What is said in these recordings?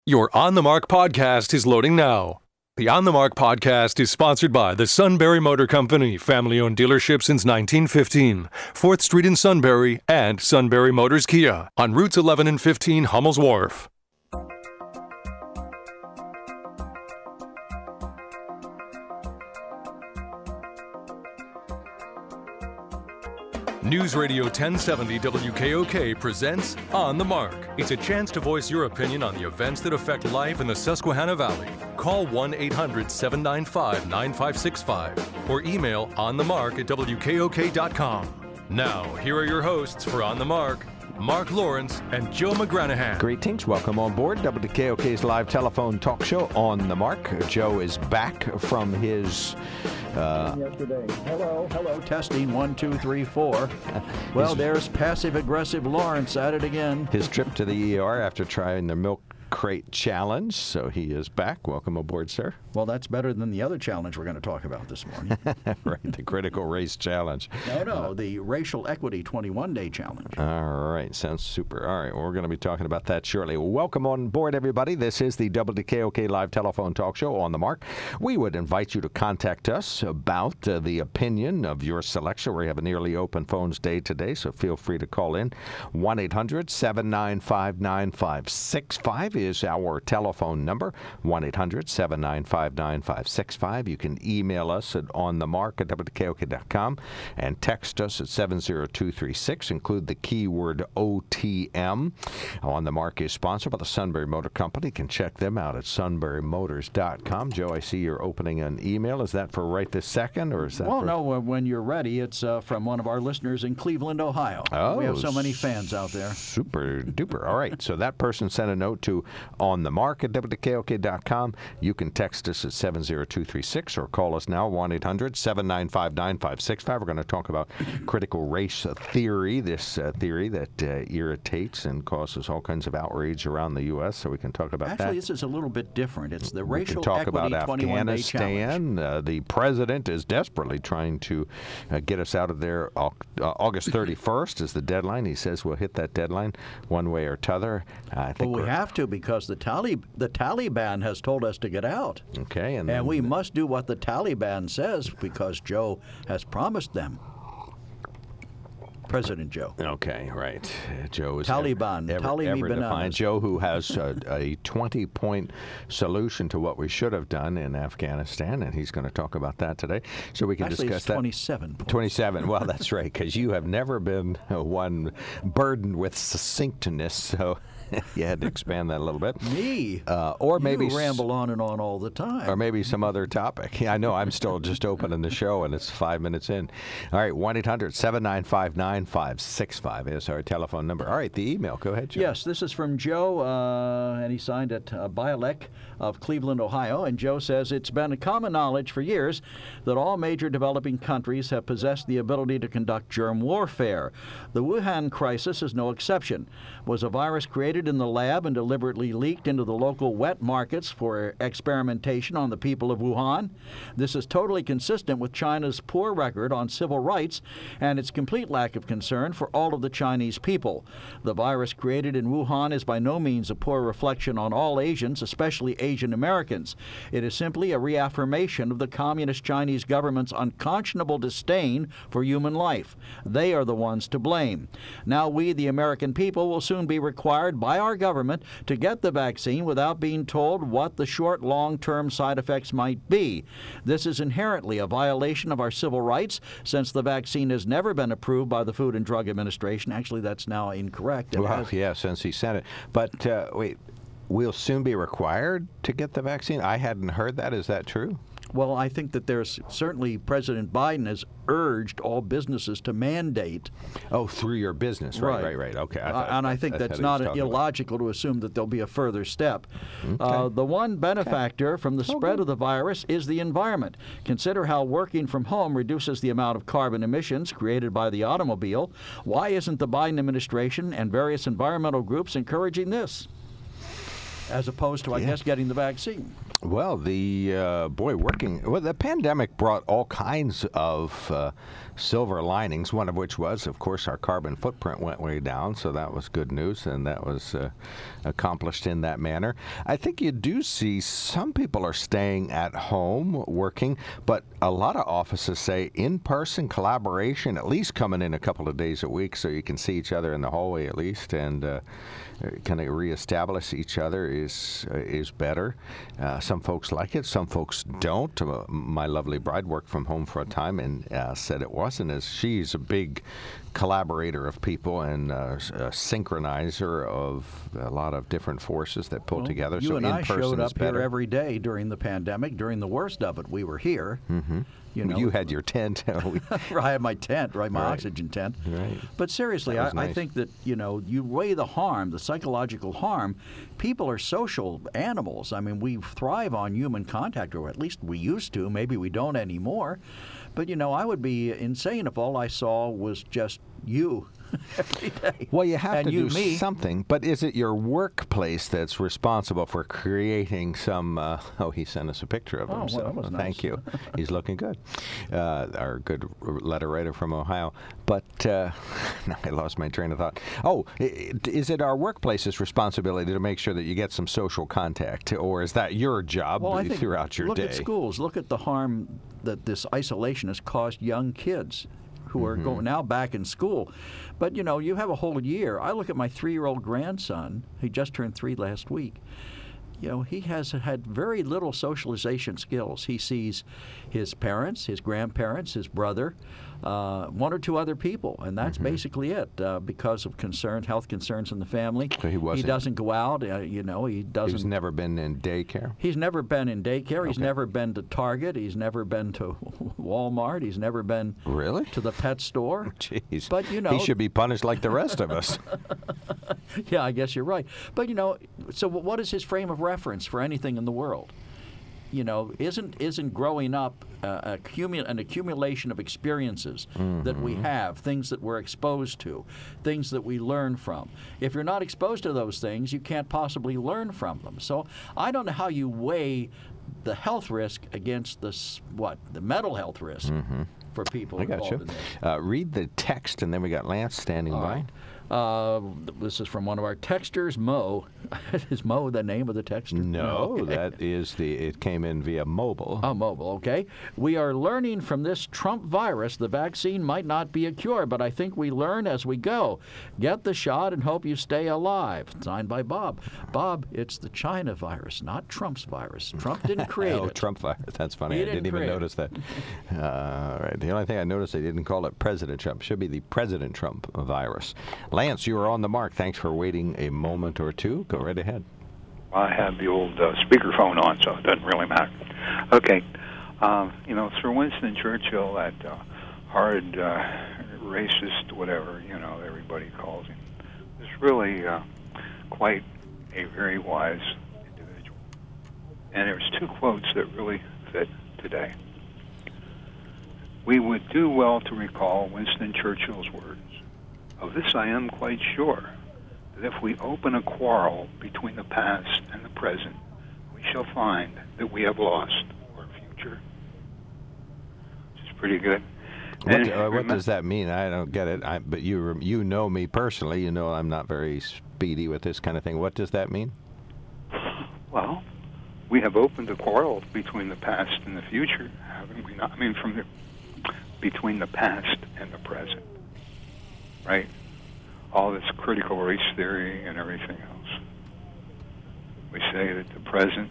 Your On the Mark podcast is loading now. The On the Mark podcast is sponsored by the Sunbury Motor Company, family-owned dealership since 1915, 4th Street in Sunbury, and Sunbury Motors Kia on routes 11 and 15 Hummel's Wharf. News Radio 1070 WKOK presents On the Mark. It's a chance to voice your opinion on the events that affect life in the Susquehanna Valley. Call 1-800-795-9565 or email onthemark@wkok.com. Now, here are your hosts for On the Mark, Mark Lawrence and Joe McGranahan. Greetings. Welcome on board WKOK's live telephone talk show, On the Mark. Joe is back from his... yesterday. Hello, testing 1, 2, 3, 4. Well, there's passive-aggressive Lawrence at it again. His trip to the ER after trying the milk crate challenge, so he is back. Welcome aboard, sir. Well, that's better than the other challenge we're going to talk about this morning. Right, the critical race challenge. No, the racial equity 21-day challenge. All right, sounds super. All right, well, we're going to be talking about that shortly. Welcome on board, everybody. This is the WKOK live telephone talk show, On the Mark. We would invite you to contact us about the opinion of your selection. We have a nearly open phones day today, so feel free to call in. 1-800-795-9565 is our telephone number. 1-800-795-9565. You can email us at onthemark@wkok.com and text us at 70236. Include the keyword OTM. On the Mark is sponsored by the Sunbury Motor Company. You can check them out at sunburymotors.com. Joe, I see you're opening an email. Is that for right this second, or is that no, when you're ready, it's from one of our listeners in Cleveland, Ohio. Oh, we have so many fans out there. Super duper. All right, so that person sent a note to onthemark@wkok.com. You can text us at 70236 or call us now, 1-800-795-9565. We're going to talk about critical race theory, this theory that irritates and causes all kinds of outrage around the U.S., so we can talk about that. Actually, this is a little bit different. It's the racial we can talk equity about 21-day challenge. Afghanistan. The president is desperately trying to get us out of there. August 31st is the deadline. He says we'll hit that deadline one way or t'other. I think we have to, because the Taliban has told us to get out. Okay. And we must do what the Taliban says, because Joe has promised them. President Joe. Okay, right. Joe is Taliban. ever defined. Joe, who has a 20-point solution to what we should have done in Afghanistan, and he's going to talk about that today. So we can discuss that. 27 points. 27. Well, that's right, because you have never been one burdened with succinctness, so you had to expand that a little bit. Me? Or maybe you ramble on and on all the time. Or maybe some other topic. Yeah, I know. I'm still just opening the show, and it's 5 minutes in. All right, 1-800-795-9565 is our telephone number. All right, the email. Go ahead, Joe. Yes, this is from Joe, and he signed it Bialek of Cleveland, Ohio. And Joe says, it's been a common knowledge for years that all major developing countries have possessed the ability to conduct germ warfare. The Wuhan crisis is no exception. Was a virus created in the lab and deliberately leaked into the local wet markets for experimentation on the people of Wuhan? This is totally consistent with China's poor record on civil rights and its complete lack of concern for all of the Chinese people. The virus created in Wuhan is by no means a poor reflection on all Asians, especially Asian Americans. It is simply a reaffirmation of the communist Chinese government's unconscionable disdain for human life. They are the ones to blame. Now we, the American people, will soon be required by our government to get the vaccine without being told what the short, long-term side effects might be. This is inherently a violation of our civil rights, since the vaccine has never been approved by the Food and Drug Administration. Actually, that's now incorrect. Well, yeah, since he said it. But wait, we'll soon be required to get the vaccine? I hadn't heard that. Is that true? Well, I think that there's certainly President Biden has urged all businesses to mandate. Oh, through your business. Right. Okay. I think that's not illogical to assume that there'll be a further step. Okay. The one benefactor from the spread of the virus is the environment. Consider how working from home reduces the amount of carbon emissions created by the automobile. Why isn't the Biden administration and various environmental groups encouraging this? as opposed to, I guess, getting the vaccine. Well, the pandemic brought all kinds of silver linings, one of which was, of course, our carbon footprint went way down, so that was good news, and that was accomplished in that manner. I think you do see some people are staying at home working, but a lot of offices say in-person collaboration, at least coming in a couple of days a week so you can see each other in the hallway at least, and kind of reestablish each other is better. Some folks like it, some folks don't. My lovely bride worked from home for a time and said it wasn't as she's a big collaborator of people and a synchronizer of a lot of different forces that pull together. You so and I showed up better. here every day during the pandemic. During the worst of it, we were here. Mm-hmm. You had your tent. I had my tent, my oxygen tent. Right. But seriously, nice. I think that, you weigh the harm, the psychological harm. People are social animals. I mean, we thrive on human contact, or at least we used to. Maybe we don't anymore. But, I would be insane if all I saw was just you every day. Well, you have to do me. something, but is it your workplace that's responsible for creating some... he sent us a picture of himself. Well, that was nice. Thank you. He's looking good. Our good letter writer from Ohio. But now I lost my train of thought. Oh, is it our workplace's responsibility to make sure that you get some social contact, or is that your job throughout your day? Look at schools. Look at the harm that this isolation has caused young kids who are going now back in school. But, you have a whole year. I look at my 3-year-old grandson. He just turned 3 last week. He has had very little socialization skills. He sees his parents, his grandparents, his brother, 1 or 2 other people, and that's basically it. Because of health concerns in the family, so he doesn't go out. He doesn't. He's never been in daycare. He's never been in daycare. He's never been to Target. He's never been to Walmart. He's never been to the pet store. Jeez. But he should be punished like the rest of us. Yeah, I guess you're right. But so what is his frame of reference for anything in the world? Isn't growing up an accumulation of experiences that we have, things that we're exposed to, things that we learn from. If you're not exposed to those things, you can't possibly learn from them. So I don't know how you weigh the health risk against the mental health risk for people involved in this. Read the text, and then we got Lance standing by. This is from one of our texters, Mo. Is Mo the name of the texter? No, okay. That is it came in via mobile. Oh, mobile, okay. We are learning from this Trump virus. The vaccine might not be a cure, but I think we learn as we go. Get the shot and hope you stay alive. Signed by Bob. Bob, it's the China virus, not Trump's virus. Trump didn't create it. Trump virus. That's funny. I didn't even notice that. All right. The only thing I noticed, they didn't call it President Trump. It should be the President Trump virus. Lance, you are on the mark. Thanks for waiting a moment or two. Go right ahead. I have the old speakerphone on, so it doesn't really matter. Okay. Through Winston Churchill, that hard racist, whatever, everybody calls him, is really quite a very wise individual. And there's 2 quotes that really fit today. We would do well to recall Winston Churchill's words. Of this I am quite sure, that if we open a quarrel between the past and the present, we shall find that we have lost our future. Which is pretty good. What does that mean? I don't get it. But you know me personally. You know I'm not very speedy with this kind of thing. What does that mean? Well, we have opened a quarrel between the past and the future, haven't we not? I mean, between the past and the present. Right? All this critical race theory and everything else. We say that the present,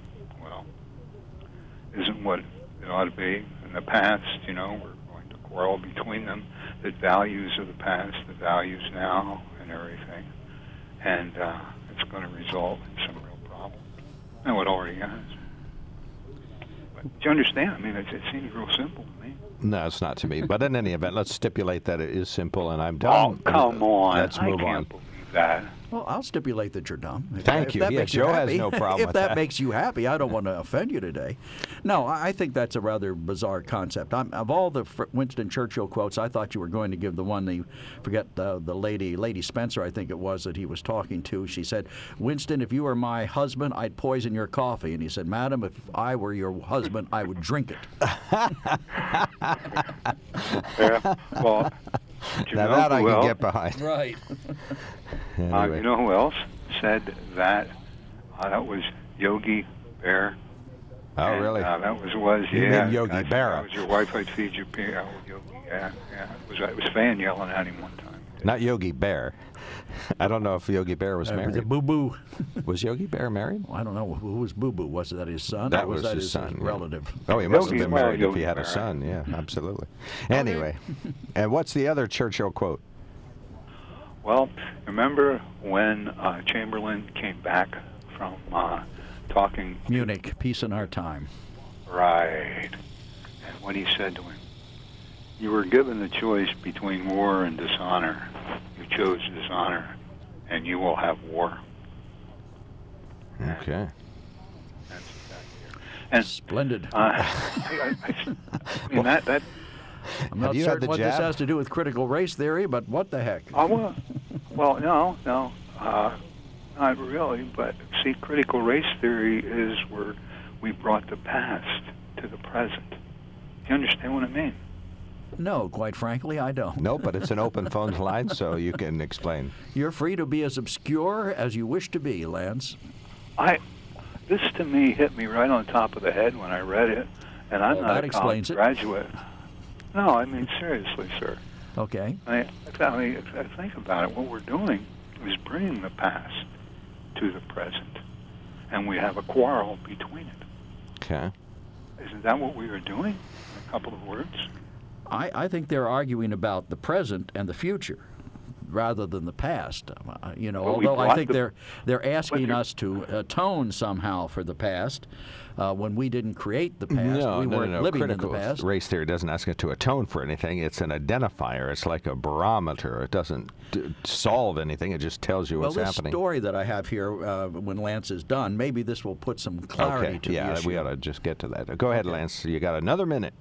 isn't what it ought to be. In the past, we're going to quarrel between them, the values of the past, the values now, and everything. And it's going to result in some real problems. And it already has. But do you understand? I mean, it seems real simple to me. No, it's not to me. But in any event, let's stipulate that it is simple, and I'm done. Oh, come on. Let's move on. Believe that. Well, I'll stipulate that you're dumb. Thank you. Yeah, Joe has no problem if with that that. makes you happy, I don't want to offend you today. No, I think that's a rather bizarre concept. Of all the Winston Churchill quotes, I thought you were going to give the one, forget the Lady Spencer, I think it was, that he was talking to. She said, "Winston, if you were my husband, I'd poison your coffee." And he said, "Madam, if I were your husband, I would drink it." Yeah, well, you Now know that I who can else? get behind. Right. Anyway. You know who else said that? That was Yogi Bear. Oh, And, really? that was You yeah. mean Yogi Gosh, Berra. That was your wife. I'd feed you. Oh, Yogi. Yeah. It was Fan yelling at him one time. Not Yogi Bear. I don't know if Yogi Bear was married. Boo Boo. Was Yogi Bear married? I don't know who was Boo Boo. Was that his son? That or was that his his son, yeah. relative? Oh, he must have Yogi been Bear, married if he Yogi had a Bear. son. Yeah, absolutely. Anyway, and what's the other Churchill quote? Well, remember when Chamberlain came back from talking? Munich, peace in our time. Right. And what he said to him, "You were given the choice between war and dishonor. You chose dishonor, and you will have war." Okay. That's exactly. And Splendid. I mean that. I'm not you had certain the what this jab? has to do with critical race theory, but what the heck? Well, no, not really. But see, critical race theory is where we brought the past to the present. You understand what I mean? No, quite frankly, I don't. No, but it's an open phone line, so you can explain. You're free to be as obscure as you wish to be, Lance. This to me hit me right on top of the head when I read it, and I'm Well, not that a explains college it. graduate. No, I mean seriously, sir. Okay. I mean, if I think about it, what we're doing is bringing the past to the present, and we have a quarrel between it. Okay. Isn't that what we are doing? In a couple of words. I think they're arguing about the present and the future rather than the past. Well, we although I brought think the- they're asking they're- us to atone somehow for the past when we didn't create the past. No, we weren't living Critical in the past. race theory doesn't ask it to atone for anything. It's an identifier. It's like a barometer. It doesn't solve anything. It just tells you Well, what's this happening. story that I have here, when Lance is done, maybe this will put some clarity Okay. to the Yeah, issue. we ought to just get to that. Go ahead, Lance. You got another minute.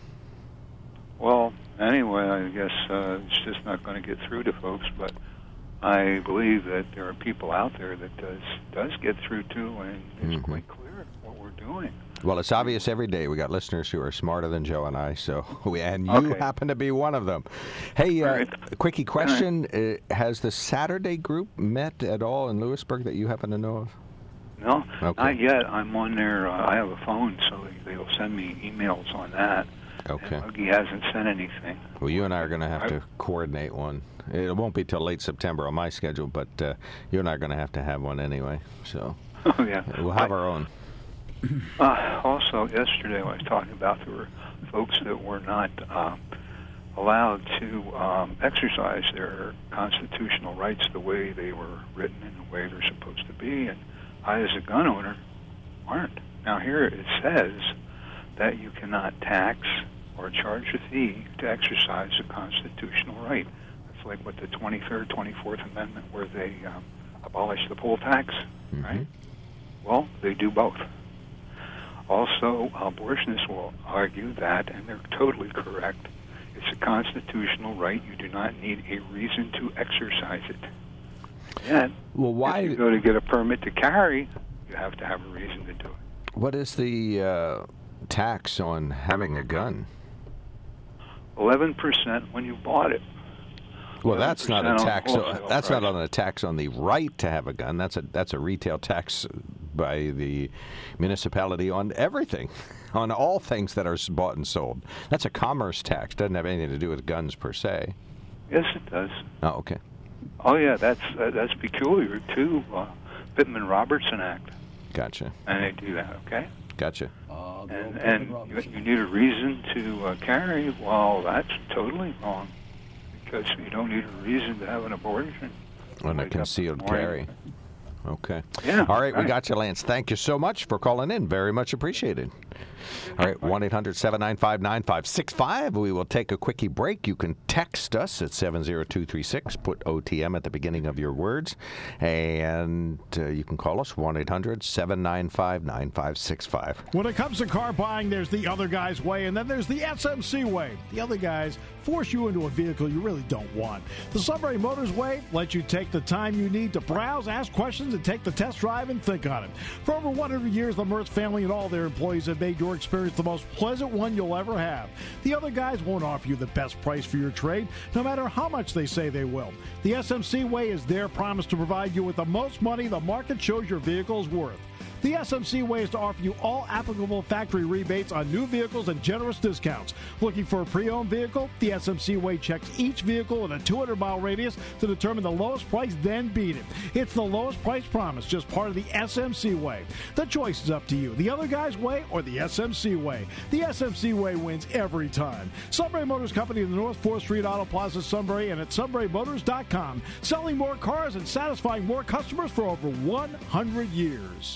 Well, anyway, I guess it's just not going to get through to folks, but I believe that there are people out there that does get through to, and it's quite clear what we're doing. Well, it's obvious every day. We got listeners who are smarter than Joe and I, and you Okay. happen to be one of them. Hey, right. quickie question: has the Saturday group met at all in Lewisburg that you happen to know of? No, Okay. not yet. I'm on there. I have a phone, so they'll send me emails on that. Okay. And Huggy hasn't sent anything. Well, you and I are going to have to coordinate one. It won't be till late September on my schedule, but you and I are going to have one anyway. So Oh, yeah. we'll have our own. Also, yesterday I was talking about there were folks that were not allowed to exercise their constitutional rights the way they were written and the way they're supposed to be, and I, as a gun owner, aren't. Now here it says that you cannot tax or charge a fee to exercise a constitutional right. That's like what the 23rd, 24th Amendment, where they abolished the poll tax, right? Well, they do both. Also, abortionists will argue that, and they're totally correct, it's a constitutional right. You do not need a reason to exercise it. Yet, Well, why? if you go to get a permit to carry, you have to have a reason to do it. What is the tax on having a gun? 11% when you bought it. Well, that's not a 11% on tax. wholesale That's not price. on a tax on the right to have a gun. That's a retail tax by the municipality on everything, on all things that are bought and sold. That's a commerce tax. Doesn't have anything to do with guns per se. Yes, it does. Oh, okay. Oh, yeah, that's peculiar to Pittman-Robertson Act, Gotcha. and they do that, okay? Gotcha. And you need a reason to carry. Well, that's totally wrong, because you don't need a reason to have an abortion. On a Wake up in concealed the morning. carry. Okay. Yeah. All right, we right. got you, Lance. Thank you so much for calling in. Very much appreciated. All right, 1-800-795-9565. We will take a quickie break. You can text us at 70236. Put OTM at the beginning of your words. And you can call us 1-800-795-9565. When it comes to car buying, there's the other guy's way, and then there's the SMC way. The other guys force you into a vehicle you really don't want. The Sunbury Motors way lets you take the time you need to browse, ask questions, and take the test drive and think on it. For over 100 years, the Mertz family and all their employees have made your experience the most pleasant one you'll ever have. The other guys won't offer you the best price for your trade, no matter how much they say they will. The SMC way is their promise to provide you with the most money the market shows your vehicle is worth. The SMC way is to offer you all applicable factory rebates on new vehicles and generous discounts. Looking for a pre-owned vehicle? The SMC way checks each vehicle in a 200-mile radius to determine the lowest price, then beat it. It's the lowest price promise, just part of the SMC way. The choice is up to you. The other guy's way or the SMC way. The SMC way wins every time. Sunbury Motors Company in the North 4th Street Auto Plaza, Sunbury, and at sunburymotors.com. Selling more cars and satisfying more customers for over 100 years.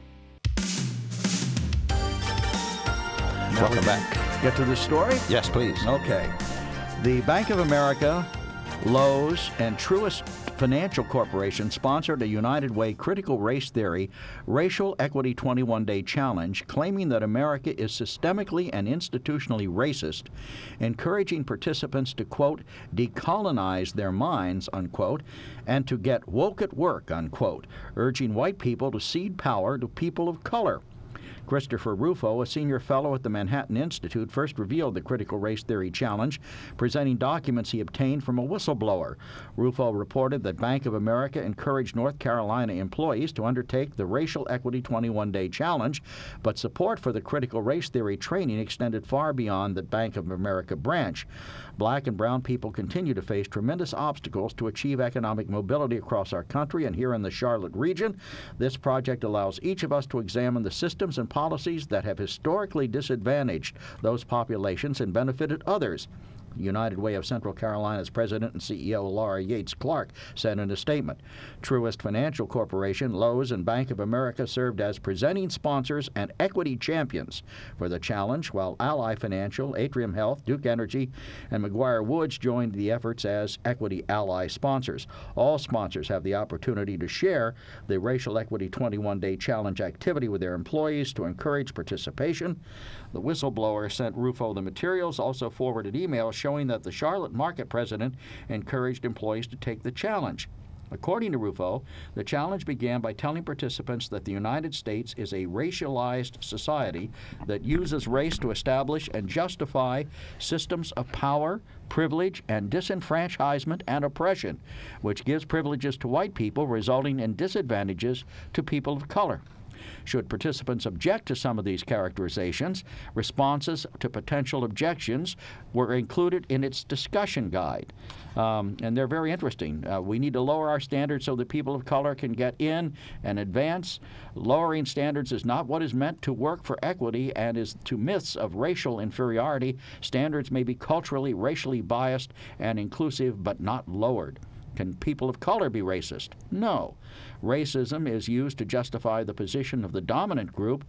Welcome back. Get to the story? Yes, please. Okay. The Bank of America, Lowe's, and Truist Financial Corporation sponsored a United Way Critical Race Theory Racial Equity 21-Day Challenge, claiming that America is systemically and institutionally racist, encouraging participants to, quote, decolonize their minds, unquote, and to get woke at work, unquote, urging white people to cede power to people of color. Christopher Rufo, a senior fellow at the Manhattan Institute, first revealed the Critical Race Theory Challenge, presenting documents he obtained from a whistleblower. Rufo reported that Bank of America encouraged North Carolina employees to undertake the Racial Equity 21-Day Challenge, but support for the Critical Race Theory training extended far beyond the Bank of America branch. Black and brown people continue to face tremendous obstacles to achieve economic mobility across our country, and here in the Charlotte region, this project allows each of us to examine the systems and policies that have historically disadvantaged those populations and benefited others. United Way of Central Carolina's president and CEO Laura Yates Clark said in a statement. Truist Financial Corporation, Lowe's, and Bank of America served as presenting sponsors and equity champions for the challenge, while Ally Financial, Atrium Health, Duke Energy, and McGuire Woods joined the efforts as equity ally sponsors. All sponsors have the opportunity to share the Racial Equity 21-Day Challenge activity with their employees to encourage participation. The whistleblower sent Rufo the materials, also forwarded emails showing that the Charlotte market president encouraged employees to take the challenge. According to Rufo, the challenge began by telling participants that the United States is a racialized society that uses race to establish and justify systems of power, privilege, and disenfranchisement and oppression, which gives privileges to white people, resulting in disadvantages to people of color. Should participants object to some of these characterizations, responses to potential objections were included in its discussion guide. And they're very interesting. We need to lower our standards so that people of color can get in and advance. Lowering standards is not what is meant to work for equity and is to myths of racial inferiority. Standards may be culturally, racially biased and inclusive, but not lowered. Can people of color be racist? No. Racism is used to justify the position of the dominant group,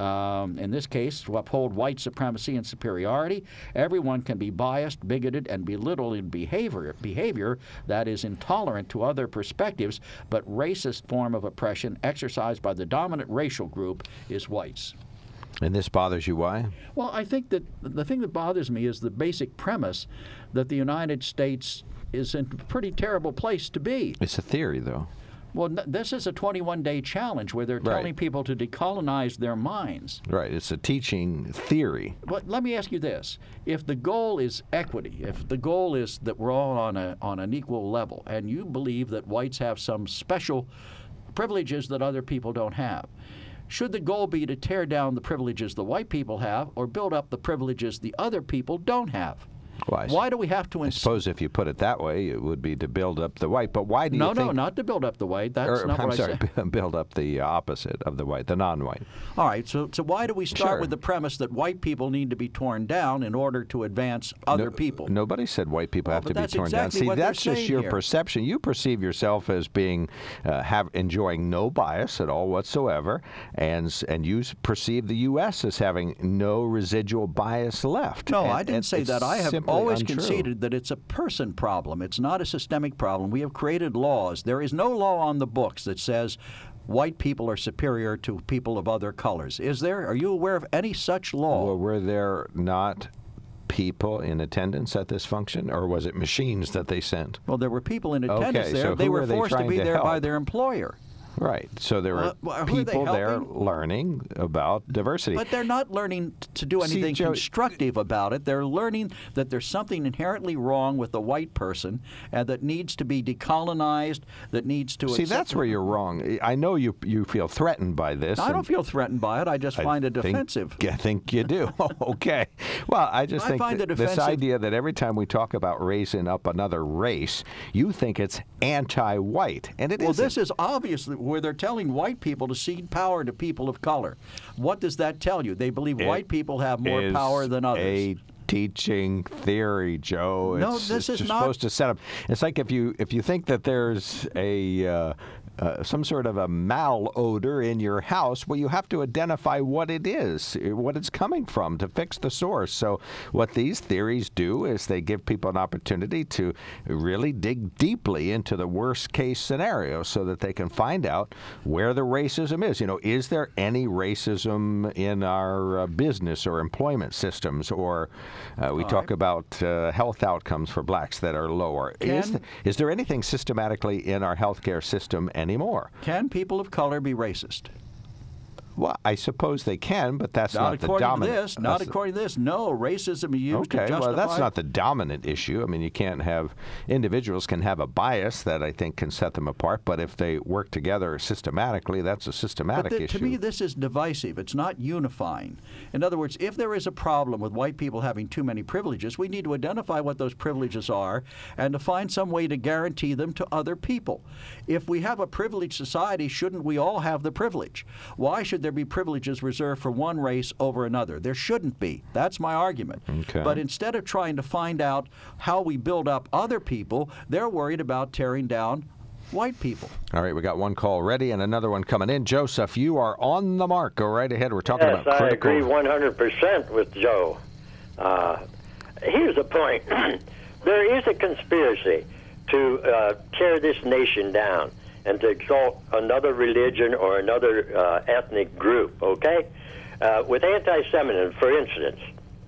in this case, to uphold white supremacy and superiority. Everyone can be biased, bigoted, and belittled in behavior that is intolerant to other perspectives, but racist form of oppression exercised by the dominant racial group is whites. And this bothers you, why? Well, I think that the thing that bothers me is the basic premise that the United States is in a pretty terrible place to be. It's a theory, though. Well, this is a 21-day challenge where they're telling people to decolonize their minds. Right. It's a teaching theory. But let me ask you this. If the goal is equity, if the goal is that we're all on an equal level, and you believe that whites have some special privileges that other people don't have, should the goal be to tear down the privileges the white people have or build up the privileges the other people don't have? Well, Why do we have to... I suppose if you put it that way, it would be to build up the white. But why do you think... No, not to build up the white. That's not what I said. Build up the opposite of the white, the non-white. All right, so why do we start Sure. with the premise that white people need to be torn down in order to advance other people? Nobody said white people have to be torn down. Exactly See, what that's they're just saying your here. perception. You perceive yourself as being enjoying no bias at all whatsoever, and you perceive the U.S. as having no residual bias left. No, And I didn't say it's that. I have simply always untrue. conceded that it's a person problem. It's not a systemic problem. We have created laws. There is no law on the books that says white people are superior to people of other colors. Is there? Are you aware of any such law? Well, were there not people in attendance at this function, or was it machines that they sent? Well, there were people in attendance Okay, there. so They who were are they forced to trying be to there by help? their employer. Right. So there were Who are they people there helping? learning about diversity. But they're not learning to do See, anything Joe, constructive about it. They're learning that there's something inherently wrong with the white person and that needs to be decolonized, that needs to... See, that's where you're wrong. I know you feel threatened by this. I don't feel threatened by it. I just find it offensive. I think you do. Okay. Well, I just think find it this offensive. idea that every time we talk about raising up another race, you think it's anti-white, and it Well, isn't. this is obviously where they're telling white people to cede power to people of color. What does that tell you? They believe white people have more is power than others. A teaching theory, Joe. No, It's this is just not- supposed to set up. It's like if you think that there's a some sort of a malodor in your house, well, you have to identify what it is, what it's coming from, to fix the source. So what these theories do is they give people an opportunity to really dig deeply into the worst case scenario so that they can find out where the racism is. Is there any racism in our business or employment systems, or we talk about health outcomes for blacks that are lower. Is there anything systematically in our healthcare system anymore? Can people of color be racist? Well, I suppose they can, but that's not the dominant. Not according to this. No, racism is used to Okay, justify... well, that's not the dominant issue. I mean, you can't have individuals can have a bias that I think can set them apart, but if they work together systematically, that's a systematic issue. To me, this is divisive. It's not unifying. In other words, if there is a problem with white people having too many privileges, we need to identify what those privileges are and to find some way to guarantee them to other people. If we have a privileged society, shouldn't we all have the privilege? Why should there be privileges reserved for one race over another? There shouldn't be. That's my argument. Okay. But instead of trying to find out how we build up other people, they're worried about tearing down white people. All right, we got one call ready and another one coming in. Joseph, you are on the mark. Go right ahead. We're talking about critical... I agree 100% with Joe. Here's the point. There is a conspiracy to tear this nation down and to exalt another religion or another ethnic group, okay? With anti-Semitism, for instance,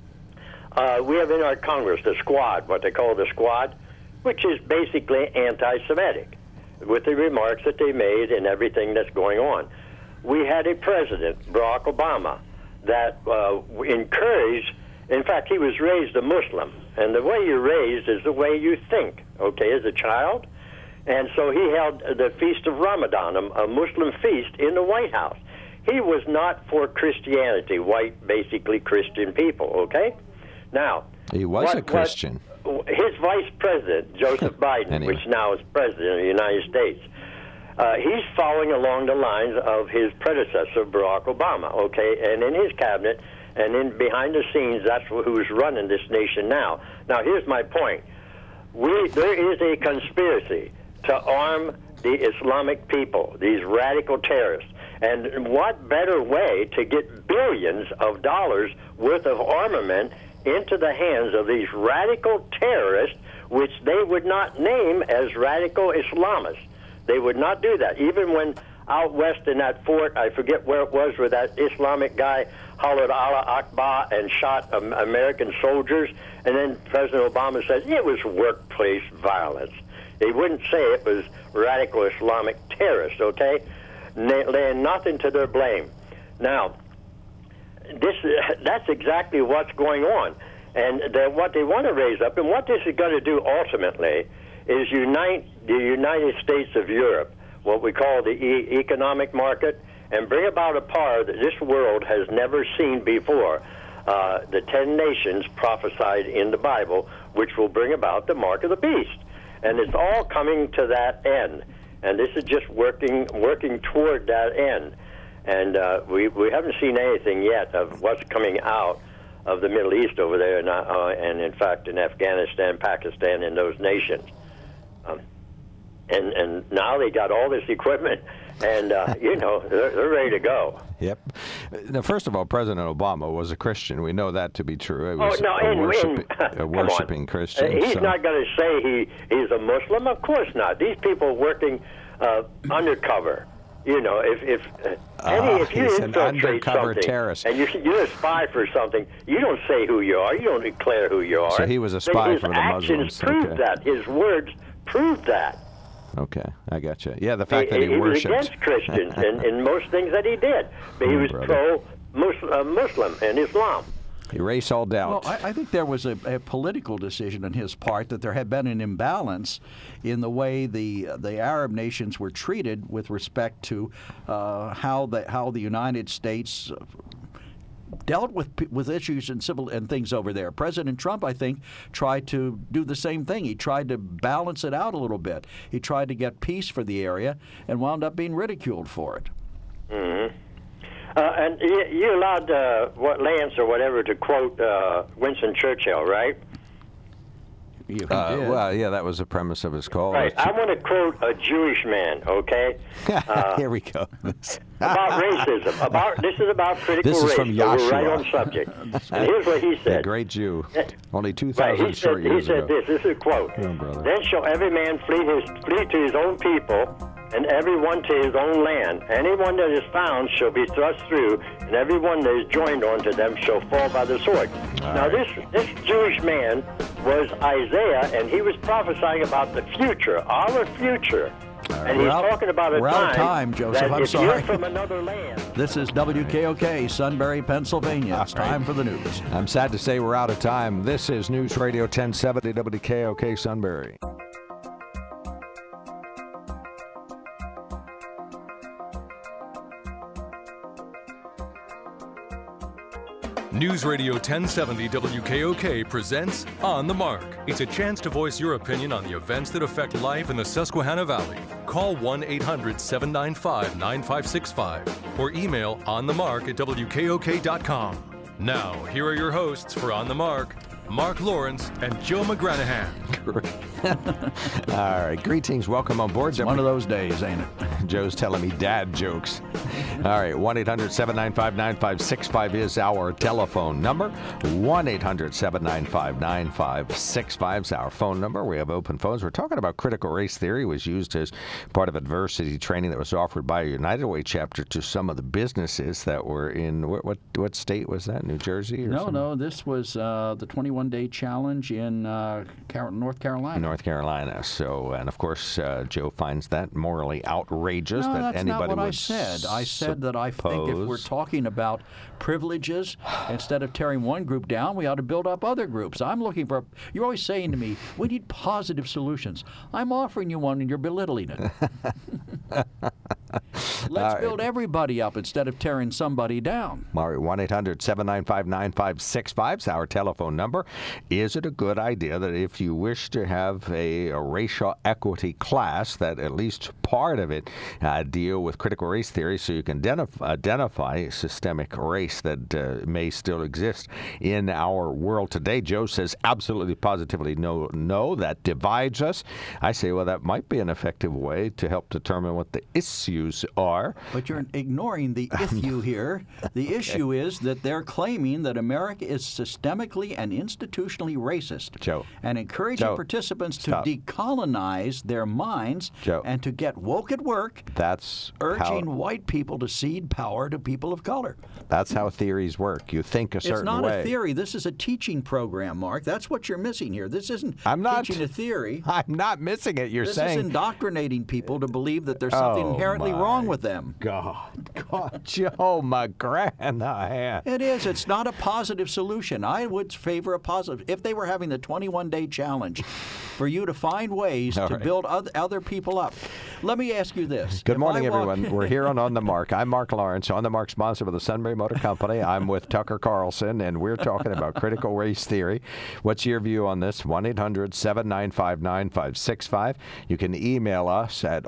we have in our Congress the Squad, what they call the Squad, which is basically anti-Semitic, with the remarks that they made and everything that's going on. We had a president, Barack Obama, that encouraged, in fact, he was raised a Muslim, and the way you're raised is the way you think, okay, as a child. And so he held the Feast of Ramadan, a Muslim feast, in the White House. He was not for Christianity, white, basically Christian people, okay? Now, he was a Christian. His vice president, Joseph Biden, Anyway. which now is president of the United States, he's following along the lines of his predecessor, Barack Obama, okay? And in his cabinet and in behind the scenes, that's who's running this nation now. Now, here's my point. There is a conspiracy to arm the Islamic people, these radical terrorists. And what better way to get billions of dollars worth of armament into the hands of these radical terrorists, which they would not name as radical Islamists. They would not do that. Even when out west in that fort, I forget where it was, where that Islamic guy hollered Allah Akbar and shot American soldiers, and then President Obama said it was workplace violence. He wouldn't say it was radical Islamic terrorists, okay? Laying nothing to their blame. Now, that's exactly what's going on. And what they want to raise up, and what this is going to do ultimately, is unite the United States of Europe, what we call the economic market, and bring about a power that this world has never seen before. the 10 nations prophesied in the Bible, which will bring about the mark of the beast. And it's all coming to that end. And this is just working toward that end. And we haven't seen anything yet of what's coming out of the Middle East over there, and in fact in Afghanistan, Pakistan, and those nations. And now they got all this equipment, and they're ready to go. Yep. Now, first of all, President Obama was a Christian. We know that to be true. He was a worshiping Christian. He's not going to say he's a Muslim. Of course not. These people working undercover. If you infiltrate something terrorist. and you're a spy for something, you don't say who you are. You don't declare who you are. So he was a spy for the Muslims. His actions prove that. His words prove that. Okay, I got you. Yeah, the fact that he worshipped. He was against Christians in most things that he did. But he was pro-Muslim and Islam. Erase all doubt. Well, I think there was a political decision on his part that there had been an imbalance in the way the Arab nations were treated with respect to how the United States dealt with issues and civil and things over there. President Trump, I think, tried to do the same thing. He tried to balance it out a little bit. He tried to get peace for the area and wound up being ridiculed for it. Mm-hmm. And you allowed Lance or whatever to quote Winston Churchill, right? Well, yeah, that was the premise of his call. Right. I want to quote a Jewish man, okay? Here we go. About racism. This is about critical race. This is from Yahshua. We're right on subject. And here's what he said. The great Jew. Only 2,000 short years ago. He said this is a quote. Oh, then shall every man flee to his own people, and everyone to his own land. Anyone that is found shall be thrust through, and everyone that is joined unto them shall fall by the sword. Now, this Jewish man was Isaiah, and he was prophesying about the future, our future. And he's talking about a we're out of time, Joseph. that I'm if sorry. you're from another land. This is WKOK, Sunbury, Pennsylvania. It's time for the news. I'm sad to say we're out of time. This is News Radio 1070 WKOK Sunbury. News Radio 1070 WKOK presents On the Mark. It's a chance to voice your opinion on the events that affect life in the Susquehanna Valley. Call 1-800-795-9565 or email onthemark@wkok.com. Now, here are your hosts for On the Mark, Mark Lawrence and Joe McGranahan. All right, greetings. Welcome on board. It's one of those days, ain't it? Joe's telling me dad jokes. All right, 1-800-795-9565 is our telephone number. 1-800-795-9565 is our phone number. We have open phones. We're talking about critical race theory. It was used as part of adversity training that was offered by a United Way chapter to some of the businesses that were in, what state was that, New Jersey? No, this was the 21-day challenge in North Carolina. North Carolina. So, and of course, Joe finds that morally outrageous no, that that's anybody not what would I said. I said that I think if we're talking about privileges, instead of tearing one group down, we ought to build up other groups. I'm looking for, you're always saying to me, we need positive solutions. I'm offering you one and you're belittling it. Let's build everybody up instead of tearing somebody down. All right, 1-800-795-9565 is our telephone number. Is it a good idea that if you wish to have a racial equity class, that at least part of it deal with critical race theory so you can identify systemic race that may still exist in our world today? Joe says absolutely, positively no, that divides us. I say, well, that might be an effective way to help determine what the issues are. But you're ignoring the issue here. The issue is that they're claiming that America is systemically and institutionally racist, Joe, and encouraging participants to decolonize their minds and to get woke at work. That's urging white people to cede power to people of color. That's how theories work. You think a certain way. It's not a theory. This is a teaching program, Mark. That's what you're missing here. This isn't teaching a theory. I'm not missing it. You're saying this is indoctrinating people to believe that there's something inherently wrong with them. God, Joe McGranahan. It is. It's not a positive solution. I would favor a positive. If they were having the 21-day challenge for you to find ways to build other people up. Let me ask you this. this. Good If morning, I walk- everyone. We're here on The Mark. I'm Mark Lawrence, On The Mark, sponsor of the Sunbury Motor Company. I'm with Tucker Carlson, and we're talking about critical race theory. What's your view on this? 1-800-795-9565. You can email us at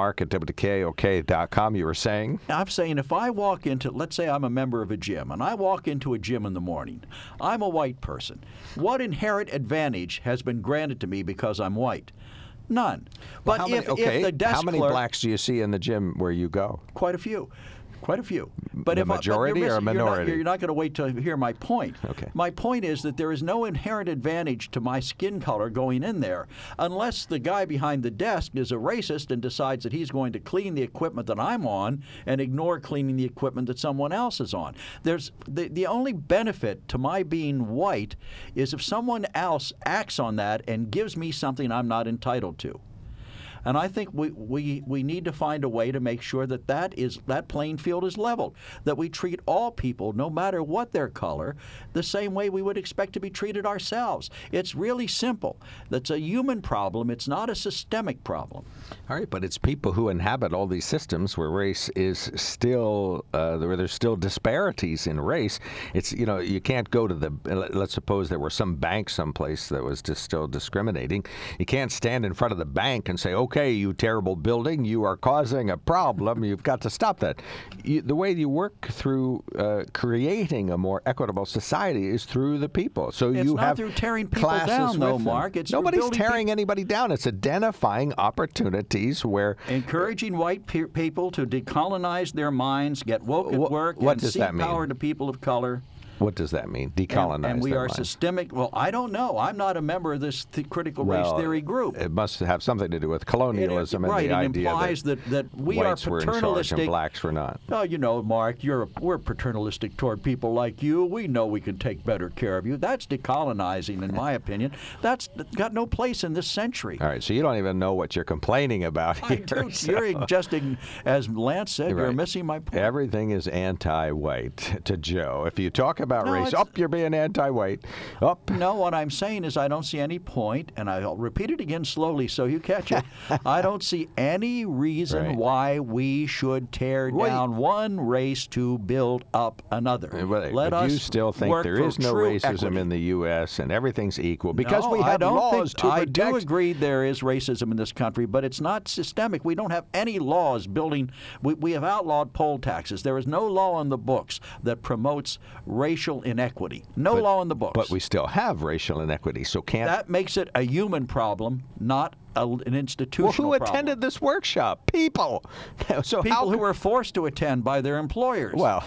onthemark@wkok.com. You were saying? I'm saying if I walk into, let's say I'm a member of a gym, and I walk into a gym in the morning, I'm a white person. What inherent advantage has been granted to me because I'm white? None. But How many, if the desk how many clerk, blacks do you see in the gym where you go? quite a few. Quite a few. But The if majority or a minority? You're not going to wait to hear my point. Okay. My point is that there is no inherent advantage to my skin color going in there unless the guy behind the desk is a racist and decides that he's going to clean the equipment that I'm on and ignore cleaning the equipment that someone else is on. There's the only benefit to my being white is if someone else acts on that and gives me something I'm not entitled to. And I think we need to find a way to make sure that that playing field is leveled, that we treat all people, no matter what their color, the same way we would expect to be treated ourselves. It's really simple. That's a human problem. It's not a systemic problem. All right, but it's people who inhabit all these systems where race is still, where there's still disparities in race. It's, you can't go to let's suppose there were some bank someplace that was just still discriminating. You can't stand in front of the bank and say, okay, you terrible building, you are causing a problem. You've got to stop that. The way you work through creating a more equitable society is through the people. So it's you not have through tearing people classes down, though, with them. Mark. It's through Nobody's building tearing anybody down. It's identifying opportunities where encouraging white people to decolonize their minds, get woke at work, what and does seek that mean? power to people of color. What does that mean? Decolonize. And we their are minds. systemic. Well, I don't know. I'm not a member of this critical race theory group. It must have something to do with colonialism and the it idea implies that we are whites were in charge and paternalistic. blacks were not. Oh, Mark, we're paternalistic toward people like you. We know we can take better care of you. That's decolonizing, in my opinion. That's got no place in this century. All right, so you don't even know what you're complaining about here. I do. So. You're just, as Lance said, Right. you're missing my point. Everything is anti-white to Joe. If you talk about No, race, you're being anti-white. No, what I'm saying is I don't see any point, and I'll repeat it again slowly so you catch it. I don't see any reason why we should tear down one race to build up another. But us you still think work there for is no true racism equity. in the U.S. and everything's equal because No, we have laws to I protect. do agree there is racism in this country, but it's not systemic. We don't have any laws building. We have outlawed poll taxes. There is no law on the books that promotes racial inequity. No law in the books. But we still have racial inequity, so can't... That makes it a human problem, not an institutional Well, who problem. attended this workshop? People. So People who were forced to attend by their employers. Well,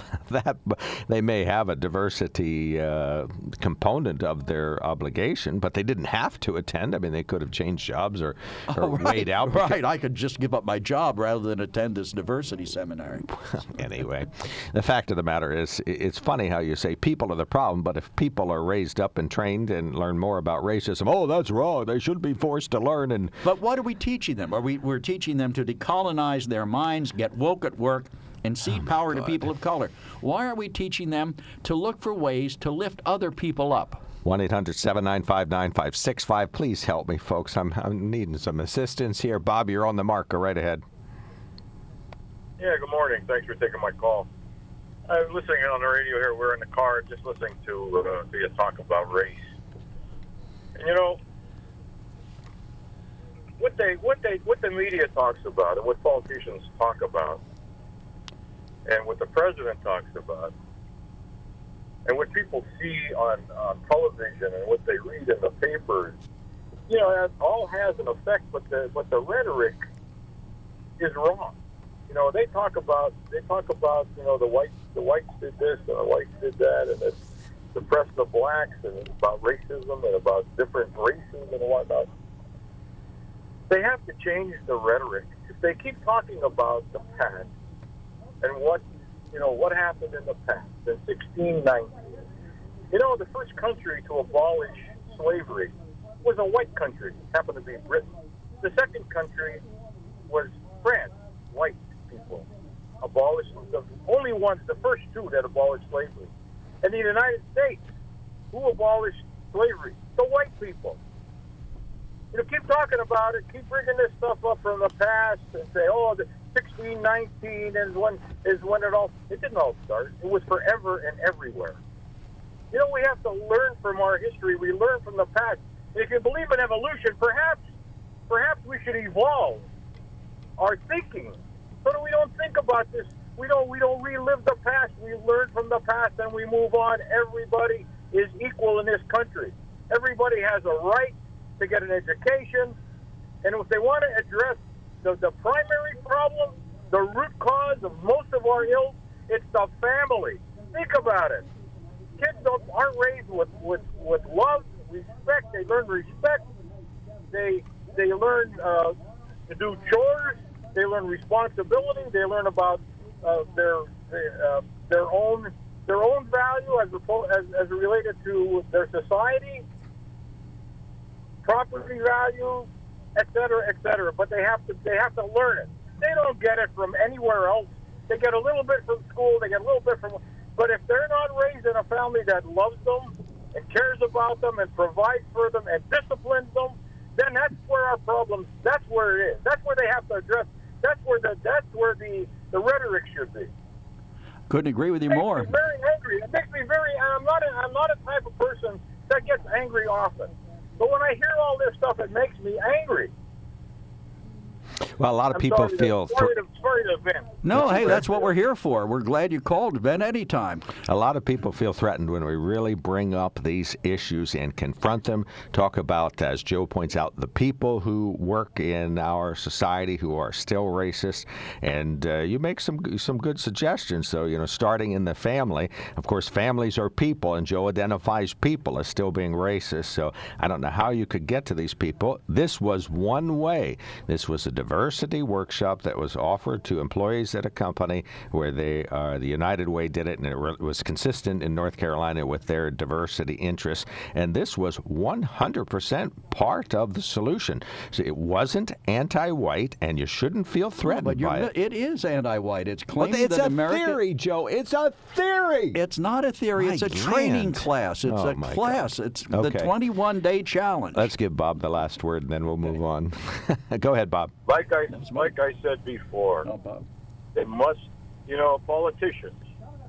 they may have a diversity component of their obligation, but they didn't have to attend. I mean, they could have changed jobs or weighed out. Right, I could just give up my job rather than attend this diversity seminary. Anyway, the fact of the matter is, it's funny how you say people are the problem, but if people are raised up and trained and learn more about racism, that's wrong. They should be forced to learn. And But what are we teaching them? We're teaching them to decolonize their minds, get woke at work, and cede power to people of color. Why are we teaching them to look for ways to lift other people up? 1-800-795-9565. Please help me, folks. I'm needing some assistance here. Bob, you're on the mark. Go right ahead. Yeah, good morning. Thanks for taking my call. I was listening on the radio here. We're in the car just listening to you talk about race. And what the media talks about and what politicians talk about and what the president talks about and what people see on television and what they read in the papers, that all has an effect, but the rhetoric is wrong. They talk about the whites did this and the whites did that, and it's suppress the blacks, and it's about racism and about different races and whatnot. They have to change the rhetoric. If they keep talking about the past and what happened in the past in 1690, the first country to abolish slavery was a white country, happened to be Britain. The second country was France, white people abolished, the only ones, the first two that abolished slavery. And the United States, who abolished slavery? The white people. Keep talking about it, keep bringing this stuff up from the past and say, 1619 is when it didn't all start. It was forever and everywhere. You know, we have to learn from our history. We learn from the past. And if you believe in evolution, perhaps we should evolve our thinking so that we don't think about this. We don't relive the past. We learn from the past and we move on. Everybody is equal in this country. Everybody has a right to get an education. And if they want to address the primary problem, the root cause of most of our ills, it's the family. Think about it. Kids aren't raised with love, respect. They learn respect. They learn to do chores. They learn responsibility. They learn about their own value as related to their society, property value, et cetera. But they have to learn it. They don't get it from anywhere else. They get a little bit from school. They get a little bit from. But if they're not raised in a family that loves them and cares about them and provides for them and disciplines them, then that's where our problems. That's where it is. That's where they have to address. That's where the rhetoric should be. Couldn't agree with you more. It makes me very angry. It makes me very. I'm not a type of person that gets angry often. But when I hear all this stuff, it makes me angry. Well, a lot of people feel... Sorry to vent. No, hey, that's what we're here for. We're glad you called. Vent anytime. A lot of people feel threatened when we really bring up these issues and confront them. Talk about, as Joe points out, the people who work in our society who are still racist. And you make some good suggestions, though, starting in the family. Of course, families are people, and Joe identifies people as still being racist. So I don't know how you could get to these people. This was one way. This was a diversity workshop that was offered to employees at a company where the United Way did it, and it was consistent in North Carolina with their diversity interests. And this was 100% part of the solution. So it wasn't anti-white, and you shouldn't feel threatened by it. It is anti-white. It's claiming it's that a America... theory, Joe. It's a theory. It's not a theory. It's a training class. It's a class. God. It's the 21-day challenge. Let's give Bob the last word, and then we'll move on. Go ahead, Bob. Like I said before, they must, politicians,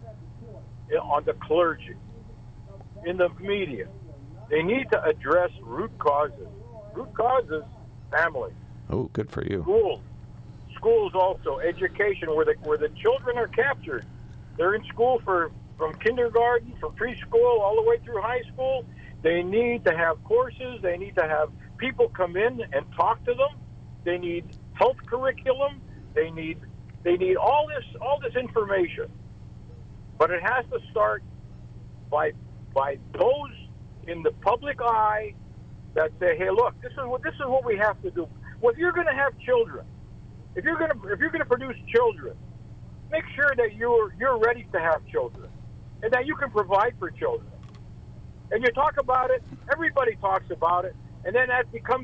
on the clergy, in the media, they need to address root causes. Root causes, family. Oh, good for you. Schools also, education, where the children are captured. They're in school from kindergarten, from preschool, all the way through high school. They need to have courses. They need to have people come in and talk to them. They need health curriculum. They need all this information. But it has to start by those in the public eye that say, "Hey, look, this is what we have to do." Well, if you're going to have children, if you're going to produce children, make sure that you're ready to have children and that you can provide for children. And you talk about it. Everybody talks about it, and then it becomes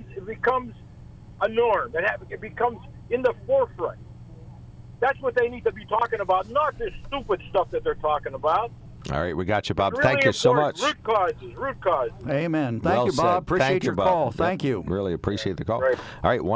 a norm. It becomes in the forefront. That's what they need to be talking about, not this stupid stuff that they're talking about. All right, we got you, Bob. Really Thank you so much. Root causes. Amen. Thank you, Bob. Appreciate your call. Thank you. Really appreciate the call. Right. All right,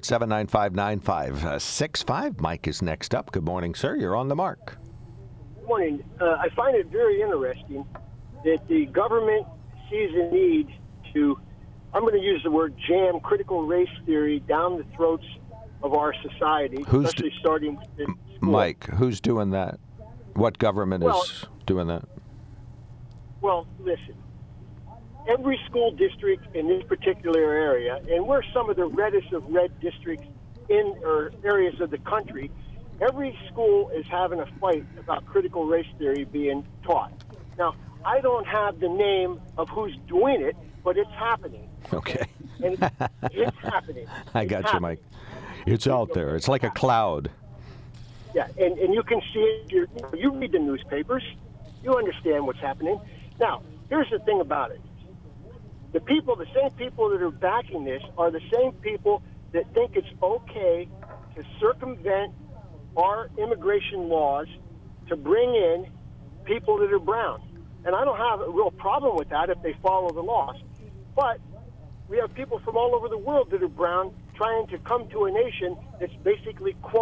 1-800-795-9565. Mike is next up. Good morning, sir. You're on the mark. Good morning. I find it very interesting that the government sees a need to, I'm going to use the word jam critical race theory down the throats of our society, especially starting with school. Mike, who's doing that? What government is doing that? Well, listen. Every school district in this particular area, and we're some of the reddest of red districts or areas of the country, every school is having a fight about critical race theory being taught. Now, I don't have the name of who's doing it, but it's happening. Okay. And it's happening. I got you, Mike. It's out there. It's like a cloud. Yeah, and you can see it. You read the newspapers. You understand what's happening. Now, here's the thing about it. The same people that are backing this are the same people that think it's okay to circumvent our immigration laws to bring in people that are brown. And I don't have a real problem with that if they follow the laws. But we have people from all over the world that are brown trying to come to a nation that's basically, quote,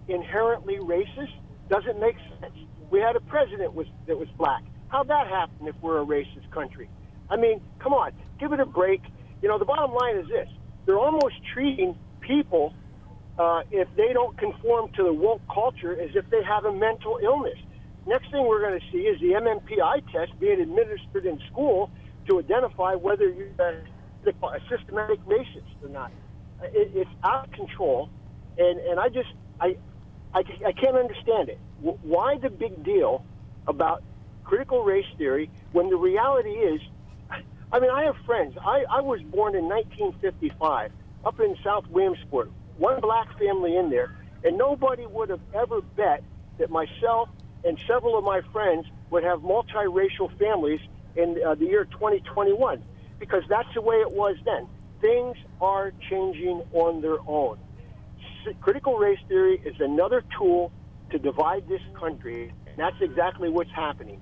inherently racist? Doesn't make sense. We had a president that was black. How'd that happen if we're a racist country? I mean, come on, give it a break. You know, the bottom line is this. They're almost treating people, if they don't conform to the woke culture, as if they have a mental illness. Next thing we're going to see is the MMPI test being administered in school to identify whether you're a systematic racist or not. It's out of control, and I can't understand it. Why the big deal about critical race theory when the reality is, I mean, I have friends. I was born in 1955 up in South Williamsport, one black family in there, and nobody would have ever bet that myself and several of my friends would have multiracial families in the year 2021, because that's the way it was then. Things are changing on their own. Critical race theory is another tool to divide this country, and that's exactly what's happening.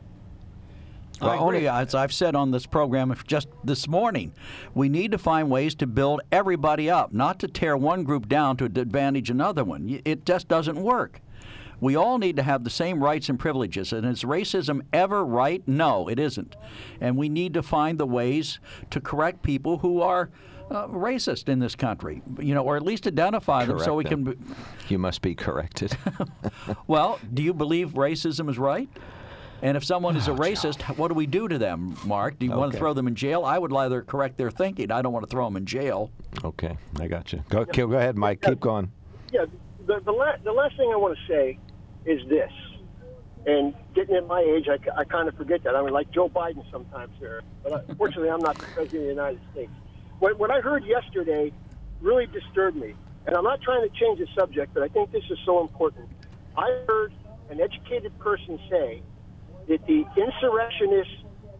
I agree. As I've said on this program just this morning, we need to find ways to build everybody up, not to tear one group down to advantage another one. It just doesn't work. We all need to have the same rights and privileges. And is racism ever right? No, it isn't. And we need to find the ways to correct people who are racist in this country, or at least identify them so we can. You must be corrected. Well, do you believe racism is right? And if someone is a racist, what do we do to them, Mark? Do you want to throw them in jail? I would rather correct their thinking. I don't want to throw them in jail. Okay, I got you. Go ahead, Mike. Keep going. Yeah, the last thing I want to say is this. And getting at my age, I kind of forget that. I mean, like Joe Biden sometimes here. But unfortunately, I'm not the President of the United States. What I heard yesterday really disturbed me. And I'm not trying to change the subject, but I think this is so important. I heard an educated person say that the insurrectionists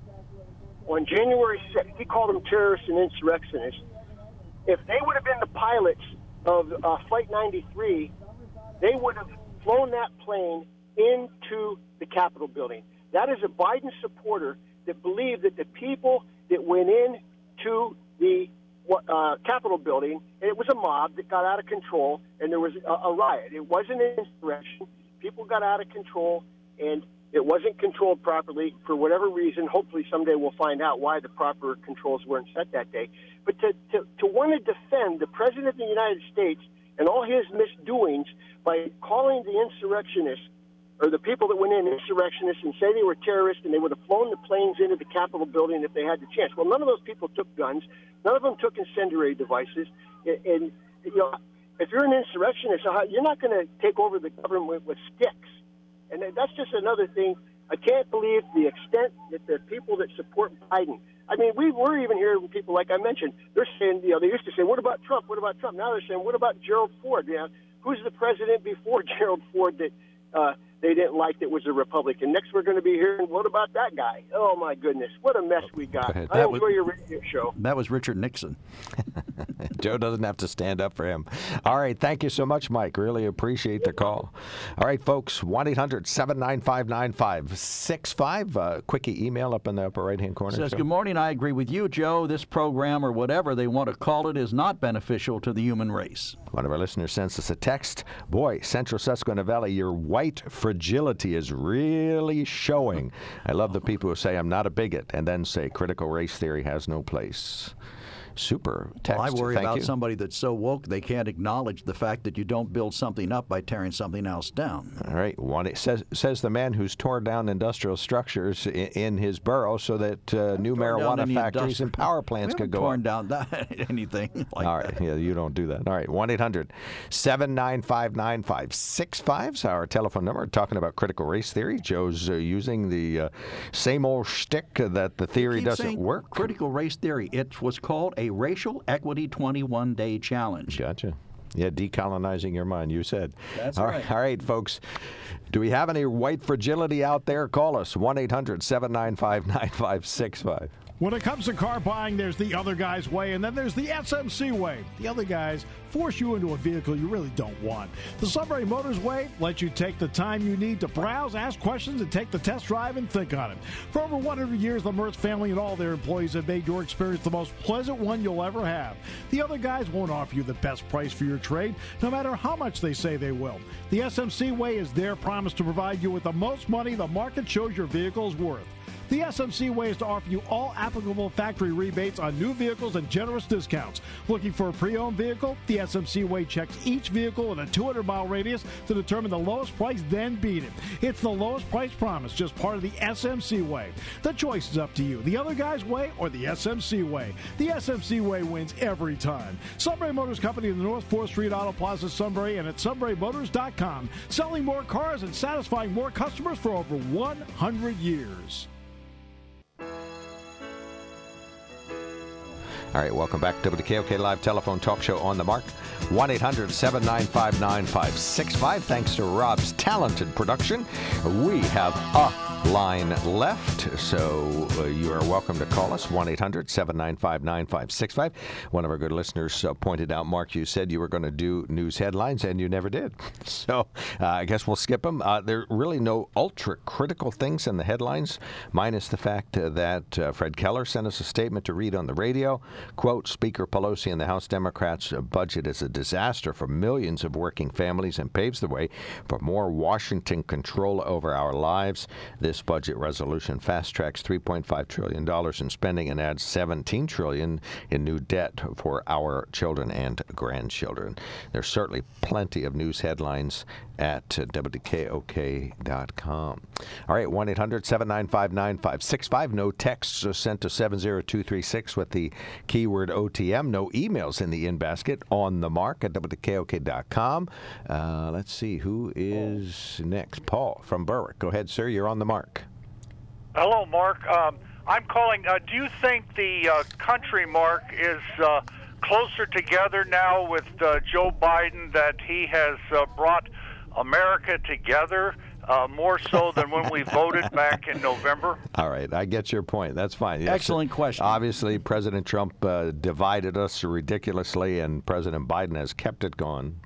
on January 6th, he called them terrorists and insurrectionists, if they would have been the pilots of Flight 93, they would have flown that plane into the Capitol building. That is a Biden supporter that believed that the people that went into the Capitol building, and it was a mob that got out of control, and there was a riot. It wasn't an insurrection. People got out of control, and it wasn't controlled properly for whatever reason. Hopefully someday we'll find out why the proper controls weren't set that day. But to want to defend the President of the United States and all his misdoings by calling the insurrectionists or the people that went in insurrectionists and say they were terrorists and they would have flown the planes into the Capitol building if they had the chance. Well, none of those people took guns. None of them took incendiary devices. And if you're an insurrectionist, you're not going to take over the government with sticks. And that's just another thing. I can't believe the extent that the people that support Biden. I mean, we're even hearing people, like I mentioned, they're saying, they used to say, what about Trump? What about Trump? Now they're saying, what about Gerald Ford? Who's the president before Gerald Ford that they didn't like that was a Republican? Next we're going to be hearing, what about that guy? Oh, my goodness. What a mess we got. I enjoy your radio show. That was Richard Nixon. Joe doesn't have to stand up for him. All right. Thank you so much, Mike. Really appreciate the call. All right, folks. 1-800-795-9565. Quickie email up in the upper right-hand corner. Says, good morning. I agree with you, Joe. This program, or whatever they want to call it, is not beneficial to the human race. One of our listeners sends us a text. Boy, Central Susquehanna Valley, your white fragility is really showing. I love the people who say I'm not a bigot and then say critical race theory has no place. Super text. Well, I worry Thank about you. somebody that's so woke they can't acknowledge the fact that you don't build something up by tearing something else down. All right. Says the man who's torn down industrial structures in his borough so that new marijuana factories and power plants could go torn down anything like All right. that. Yeah, you don't do that. All right. 1-800-795-9565 is our telephone number. Talking about critical race theory. Joe's using the same old shtick that the theory doesn't work. Critical race theory. It was called a Racial Equity 21-Day Challenge. Gotcha. Yeah, decolonizing your mind, you said. That's all right. All right, folks. Do we have any white fragility out there? Call us, 1-800-795-9565. When it comes to car buying, there's the other guy's way, and then there's the SMC way. The other guys force you into a vehicle you really don't want. The Sunbury Motors way lets you take the time you need to browse, ask questions, and take the test drive and think on it. For over 100 years, the Mertz family and all their employees have made your experience the most pleasant one you'll ever have. The other guys won't offer you the best price for your trade, no matter how much they say they will. The SMC way is their promise to provide you with the most money the market shows your vehicle is worth. The SMC way is to offer you all applicable factory rebates on new vehicles and generous discounts. Looking for a pre-owned vehicle? The SMC way checks each vehicle in a 200-mile radius to determine the lowest price, then beat it. It's the lowest price promise, just part of the SMC way. The choice is up to you, the other guy's way or the SMC way. The SMC way wins every time. Sunbury Motors Company in the North 4th Street Auto Plaza, Sunbury, and at sunburymotors.com. Selling more cars and satisfying more customers for over 100 years. All right, welcome back to the WKOK Live Telephone Talk Show on the Mark. 1-800-795-9565. Thanks to Rob's talented production. We have a line left, so you are welcome to call us, 1-800-795-9565. One of our good listeners pointed out, Mark, you said you were going to do news headlines, and you never did. So I guess we'll skip them. There are really no ultra-critical things in the headlines, minus the fact that Fred Keller sent us a statement to read on the radio. Quote, Speaker Pelosi and the House Democrats' budget is a disaster for millions of working families and paves the way for more Washington control over our lives. This budget resolution fast-tracks $3.5 trillion in spending and adds $17 trillion in new debt for our children and grandchildren. There's certainly plenty of news headlines at WKOK.com. All right, 1-800-795-9565. No texts are sent to 70236 with the keyword OTM. No emails in the in-basket. On the Mark at WKOK.com. Let's see, who is next? Paul from Berwick. Go ahead, sir. You're on the Mark. Hello, Mark. I'm calling. Do you think the country, Mark, is closer together now with Joe Biden, that he has brought America together more so than when we voted back in November? All right, I get your point. That's fine. Yes, excellent question. Obviously, President Trump divided us ridiculously, and President Biden has kept it going.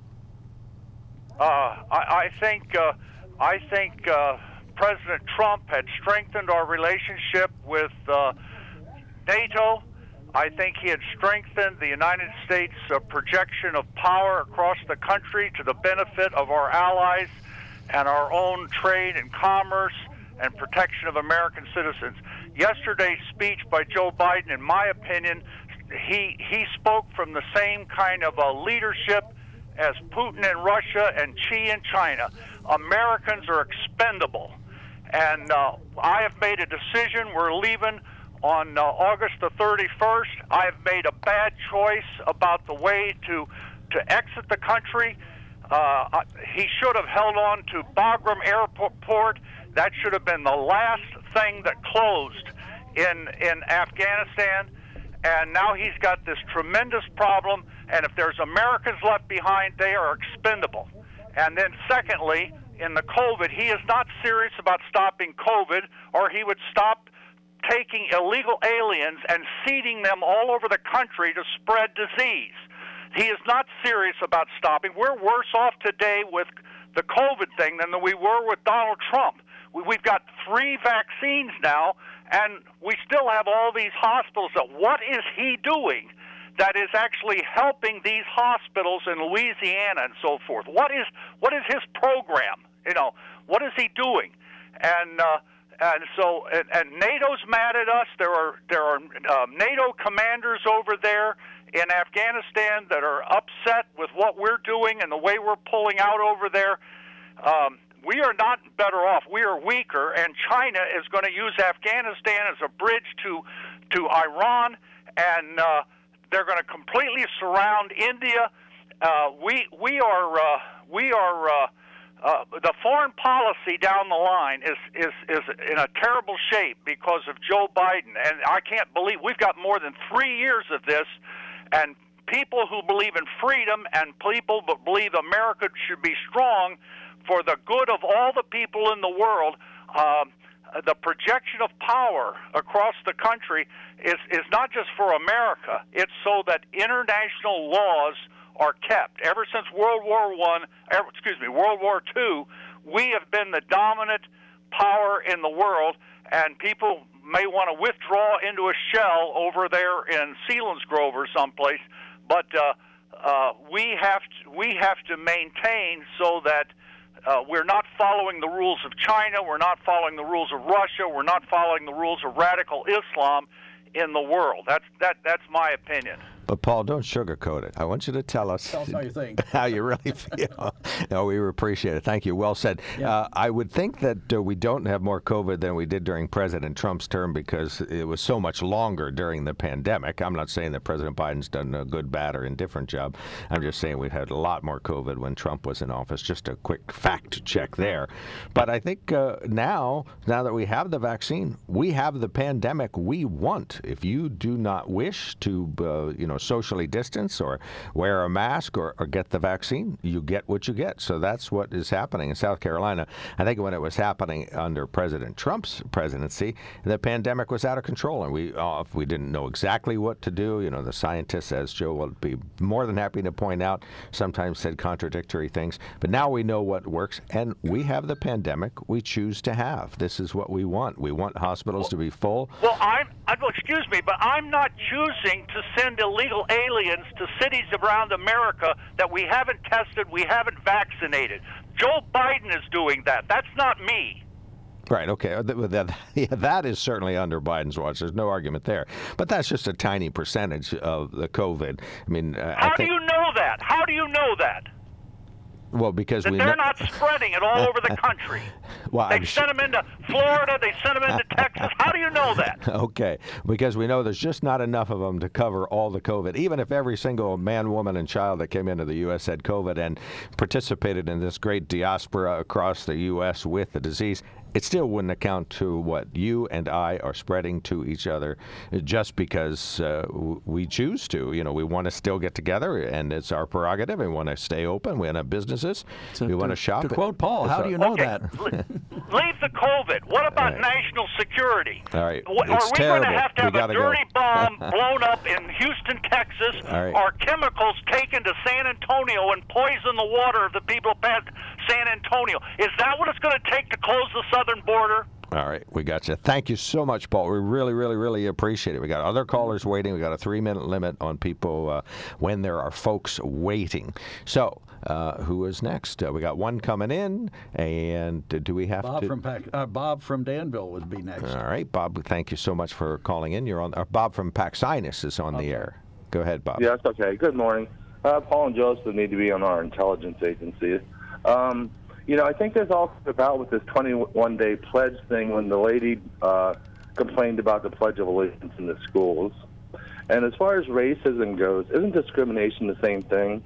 I think President Trump had strengthened our relationship with NATO. I think he had strengthened the United States projection of power across the country to the benefit of our allies and our own trade and commerce and protection of American citizens. Yesterday's speech by Joe Biden, in my opinion, he spoke from the same kind of leadership as Putin in Russia and Xi in China. Americans are expendable. And I have made a decision. We're leaving on August the 31st. I have made a bad choice about the way to exit the country. He should have held on to Bagram Airport. That should have been the last thing that closed in Afghanistan. And now he's got this tremendous problem. And if there's Americans left behind, they are expendable. And then secondly, in the COVID, he is not serious about stopping COVID, or he would stop taking illegal aliens and seeding them all over the country to spread disease. He is not serious about stopping. We're worse off today with the COVID thing than we were with Donald Trump. We've got 3 vaccines now, and we still have all these hospitals. What is he doing that is actually helping these hospitals in Louisiana and so forth? What is his program? You know, what is he doing? And NATO's mad at us. There are NATO commanders over there in Afghanistan that are upset with what we're doing and the way we're pulling out over there. We are not better off. We are weaker, and China is going to use Afghanistan as a bridge to Iran, and they're going to completely surround India. We are the foreign policy down the line is in a terrible shape because of Joe Biden, and I can't believe we've got more than 3 years of this, and people who believe in freedom and people who believe America should be strong for the good of all the people in the world the projection of power across the country is not just for America. It's so that international laws are kept. Ever since World War II, we have been the dominant power in the world, and people may want to withdraw into a shell over there in Selinsgrove or someplace, but we have to maintain so that we're not following the rules of China, we're not following the rules of Russia, we're not following the rules of radical Islam in the world. That's my opinion. But, Paul, don't sugarcoat it. I want you to tell us how you think. How you really feel. No, we appreciate it. Thank you. Well said. Yeah. I would think that we don't have more COVID than we did during President Trump's term because it was so much longer during the pandemic. I'm not saying that President Biden's done a good, bad, or indifferent job. I'm just saying we've had a lot more COVID when Trump was in office. Just a quick fact check there. But I think now that we have the vaccine, we have the pandemic we want. If you do not wish to, socially distance or wear a mask or get the vaccine, you get what you get. So that's what is happening in South Carolina. I think when it was happening under President Trump's presidency, the pandemic was out of control, and we didn't know exactly what to do. The scientists, as Joe will be more than happy to point out, sometimes said contradictory things. But now we know what works, and we have the pandemic we choose to have. This is what we want. We want hospitals to be full. Well, excuse me, but I'm not choosing to send illegal aliens to cities around America that we haven't tested, we haven't vaccinated. Joe Biden is doing that. That's not me. Right, okay. That is certainly under Biden's watch. There's no argument there. But that's just a tiny percentage of the COVID. I mean, How do you know that? How do you know that? Well, because they're not spreading it all over the country. Well, they sent them into Florida. They sent them into Texas. How do you know that? Okay, because we know there's just not enough of them to cover all the COVID. Even if every single man, woman, and child that came into the U.S. had COVID and participated in this great diaspora across the U.S. with the disease, it still wouldn't account to what you and I are spreading to each other just because we choose to. We want to still get together, and it's our prerogative. We want to stay open. We want to have businesses. We want to shop. To quote Paul, how do you know that? Leave the COVID. What about national security? All right. Are we going to have a dirty bomb blown up in Houston, Texas, or chemicals taken to San Antonio and poison the water of the people past San Antonio? Is that what it's going to take to close the southern border? All right, we got you. Thank you so much, Paul. We really, really, really appreciate it. We got other callers waiting. We got a 3-minute limit on people when there are folks waiting. So, who is next? We got one coming in, and do we have Bob from Danville would be next. All right, Bob. Thank you so much for calling in. You're on. Bob from Paxinus is on the air. Go ahead, Bob. Yes, okay. Good morning. Paul and Joseph need to be on our intelligence agency. I think there's also about with this 21-day pledge thing when the lady complained about the Pledge of Allegiance in the schools. And as far as racism goes, isn't discrimination the same thing?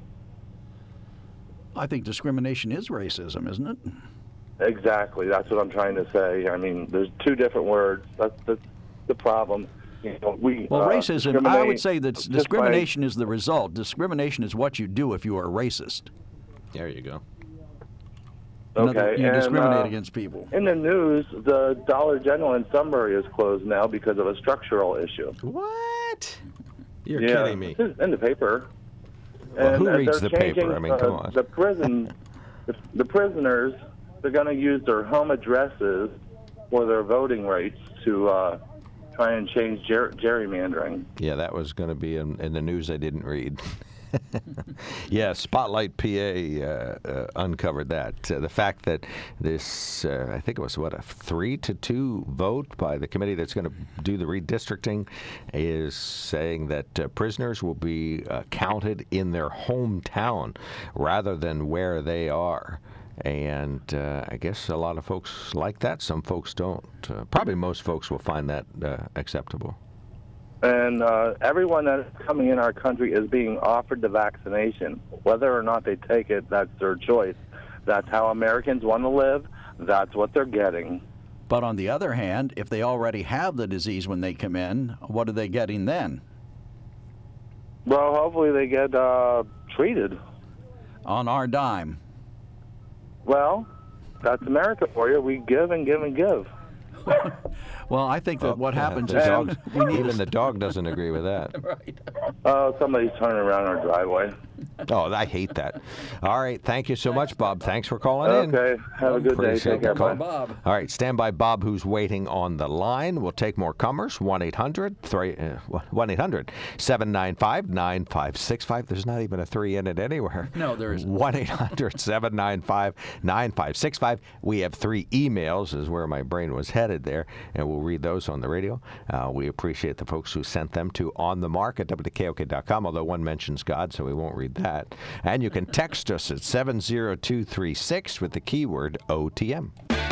I think discrimination is racism, isn't it? Exactly. That's what I'm trying to say. I mean, there's two different words. That's the problem. Racism, I would say that discrimination is the result. Discrimination is what you do if you are racist. There you go. Okay. You discriminate against people. In the news, the Dollar General in Sunbury is closed now because of a structural issue. What? You're kidding me. It's in the paper. Well, who reads the paper? I mean, come on. The prisoners, they're going to use their home addresses for their voting rights to try and change gerrymandering. Yeah, that was going to be in the news I didn't read. Yeah, Spotlight PA uncovered that. The fact that this, I think it was, a 3-2 vote by the committee that's going to do the redistricting is saying that prisoners will be counted in their hometown rather than where they are. And I guess a lot of folks like that. Some folks don't. Probably most folks will find that acceptable. And everyone that is coming in our country is being offered the vaccination. Whether or not they take it, that's their choice. That's how Americans want to live. That's what they're getting. But on the other hand, if they already have the disease when they come in, what are they getting then? Well, hopefully they get treated. On our dime. Well, that's America for you. We give and give and give. Well, I think that what happens is even the dog doesn't agree with that. Right. Somebody's turning around our driveway. Oh, I hate that. All right. Thank you so much, Bob. Thanks for calling in. Okay. Have a good day. Appreciate Take care, the call. Bob. All right. Stand by, Bob, who's waiting on the line. We'll take more comers. 1-800-795-9565. There's not even a 3 in it anywhere. No, there isn't. 1-800-795-9565. We have 3 emails is where my brain was headed there, and we'll read those on the radio. We appreciate the folks who sent them to onthemark@wkok.com, although one mentions God, so we won't read that. And you can text us at 70236 with the keyword OTM.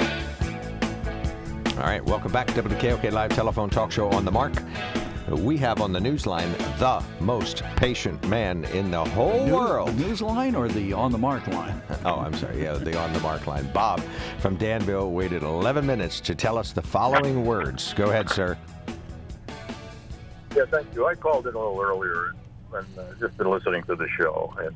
All right, welcome back to WKOK Live Telephone Talk Show On the Mark. We have on the news line the most patient man in the whole world. The news line or the On the Mark line? Oh, I'm sorry. Yeah, the On the Mark line. Bob from Danville waited 11 minutes to tell us the following words. Go ahead, sir. Yeah, thank you. I called in a little earlier and just been listening to the show. And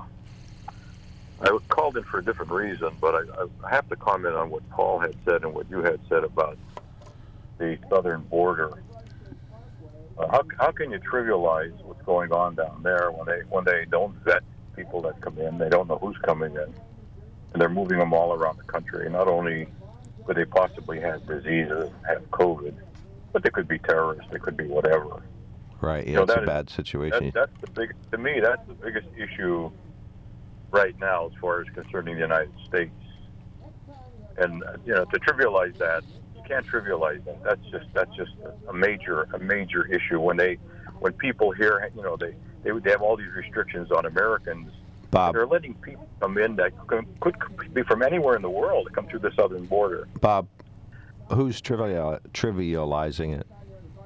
I called in for a different reason, but I have to comment on what Paul had said and what you had said about the southern border. How can you trivialize what's going on down there when they don't vet people that come in? They don't know who's coming in, and they're moving them all around the country. Not only could they possibly have diseases, have COVID, but they could be terrorists. They could be whatever. Right. Yeah, it's a bad situation. That's the biggest. To me, that's the biggest issue right now as far as concerning the United States. And to trivialize that. Can't trivialize that. That's just a major issue when people hear they have all these restrictions on Americans. Bob, they're letting people come in that could be from anywhere in the world to come through the southern border. Bob, who's trivializing it?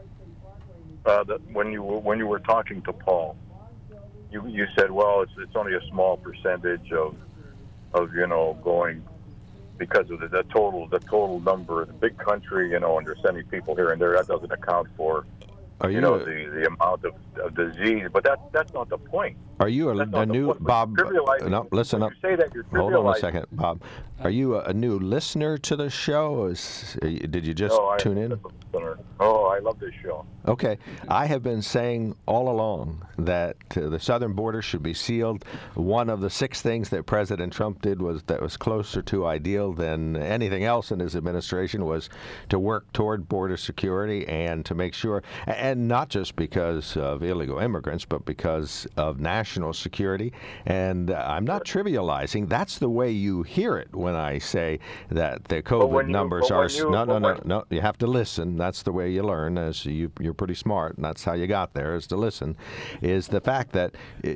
When you were talking to Paul, you said, well, it's only a small percentage of going. Because of the total number, the big country, and they're sending people here and there. That doesn't account for, the amount of disease. But that's not the point. Are you a new Bob? No, listen up. You say that you're Hold on a second, Bob. Are you a new listener to the show? Did you just tune in? Oh, I love this show. Okay. I have been saying all along that the southern border should be sealed. One of the 6 things that President Trump did was closer to ideal than anything else in his administration was to work toward border security and to make sure, and not just because of illegal immigrants, but because of national security. And I'm not trivializing. That's the way you hear it when I say that the COVID numbers are... No. You have to listen. That's the way you learn, as you're pretty smart, and that's how you got there, is to listen, is the fact that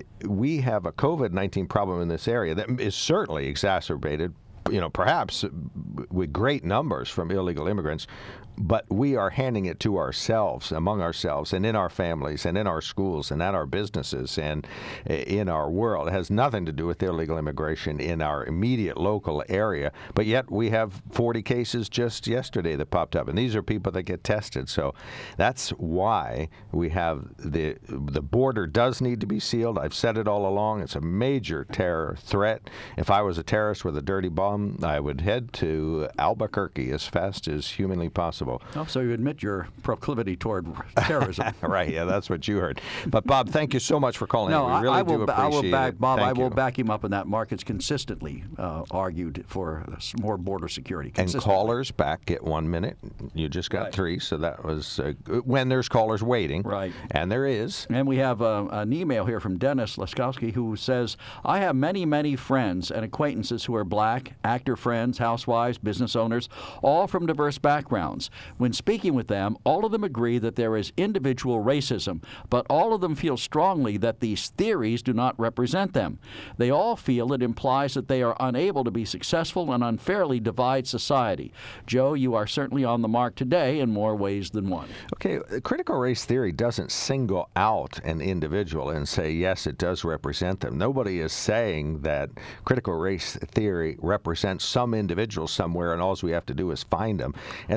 we have a COVID-19 problem in this area that is certainly exacerbated, perhaps with great numbers from illegal immigrants, but we are handing it to ourselves, among ourselves, and in our families, and in our schools, and at our businesses, and in our world. It has nothing to do with illegal immigration in our immediate local area, but yet we have 40 cases just yesterday that popped up, and these are people that get tested. So that's why we have the border does need to be sealed. I've said it all along. It's a major terror threat. If I was a terrorist with a dirty bomb, I would head to Albuquerque as fast as humanly possible. Oh, so you admit your proclivity toward terrorism. Right, yeah, that's what you heard. But, Bob, thank you so much for calling in. We really do appreciate it. Bob, I will back him up in that. Market's consistently argued for more border security. And callers back at 1 minute. You just got 3, so that was when there's callers waiting. Right. And there is. And we have an email here from Dennis Laskowski who says, I have many, many friends and acquaintances who are black, actor friends, housewives, business owners, all from diverse backgrounds. When speaking with them, all of them agree that there is individual racism, but all of them feel strongly that these theories do not represent them. They all feel it implies that they are unable to be successful and unfairly divide society. Joe, you are certainly on the mark today in more ways than one. Okay, critical race theory doesn't single out an individual and say, yes, it does represent them. Nobody is saying that critical race theory represents some individual somewhere and all we have to do is find them. And the people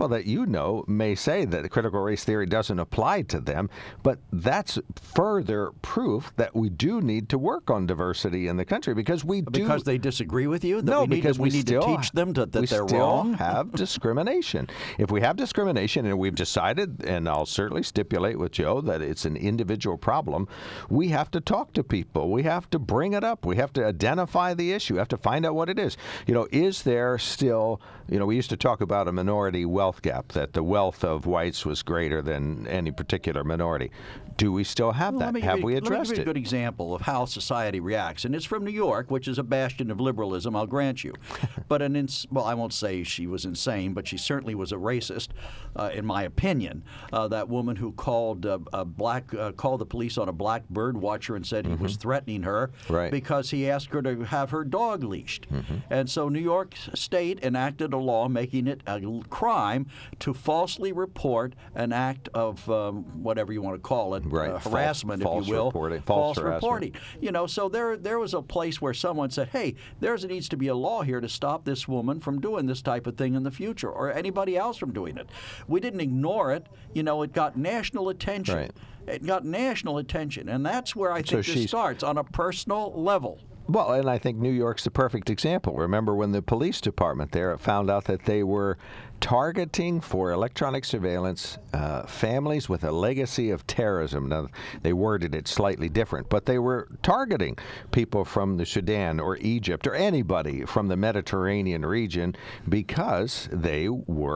that you know may say that the critical race theory doesn't apply to them, but that's further proof that we do need to work on diversity in the country because we do. Because they disagree with you? No, because we need to teach them that they're still wrong? have discrimination. If we have discrimination and we've decided, and I'll certainly stipulate with Joe that it's an individual problem, we have to talk to people. We have to bring it up. We have to identify the issue. We have to find out what it is. Is there still, we used to talk about a minority wealth gap, that the wealth of whites was greater than any particular minority. Do we still have that? Have we addressed it? Let me give you a good example of how society reacts. And it's from New York, which is a bastion of liberalism, I'll grant you. But I won't say she was insane, but she certainly was a racist, in my opinion. That woman who called called the police on a black bird watcher and said he was threatening her because he asked her to have her dog leashed. And so New York State enacted a law making it a crime to falsely report an act of whatever you want to call it, harassment, false if you will. Reporting. False reporting. So there was a place where someone said, hey, there needs to be a law here to stop this woman from doing this type of thing in the future, or anybody else from doing it. We didn't ignore it. It got national attention. Right. It got national attention, and that's where I think this starts, on a personal level. Well, and I think New York's the perfect example. Remember when the police department there found out that they were targeting for electronic surveillance families with a legacy of terrorism. Now, they worded it slightly different, but they were targeting people from the Sudan or Egypt or anybody from the Mediterranean region because they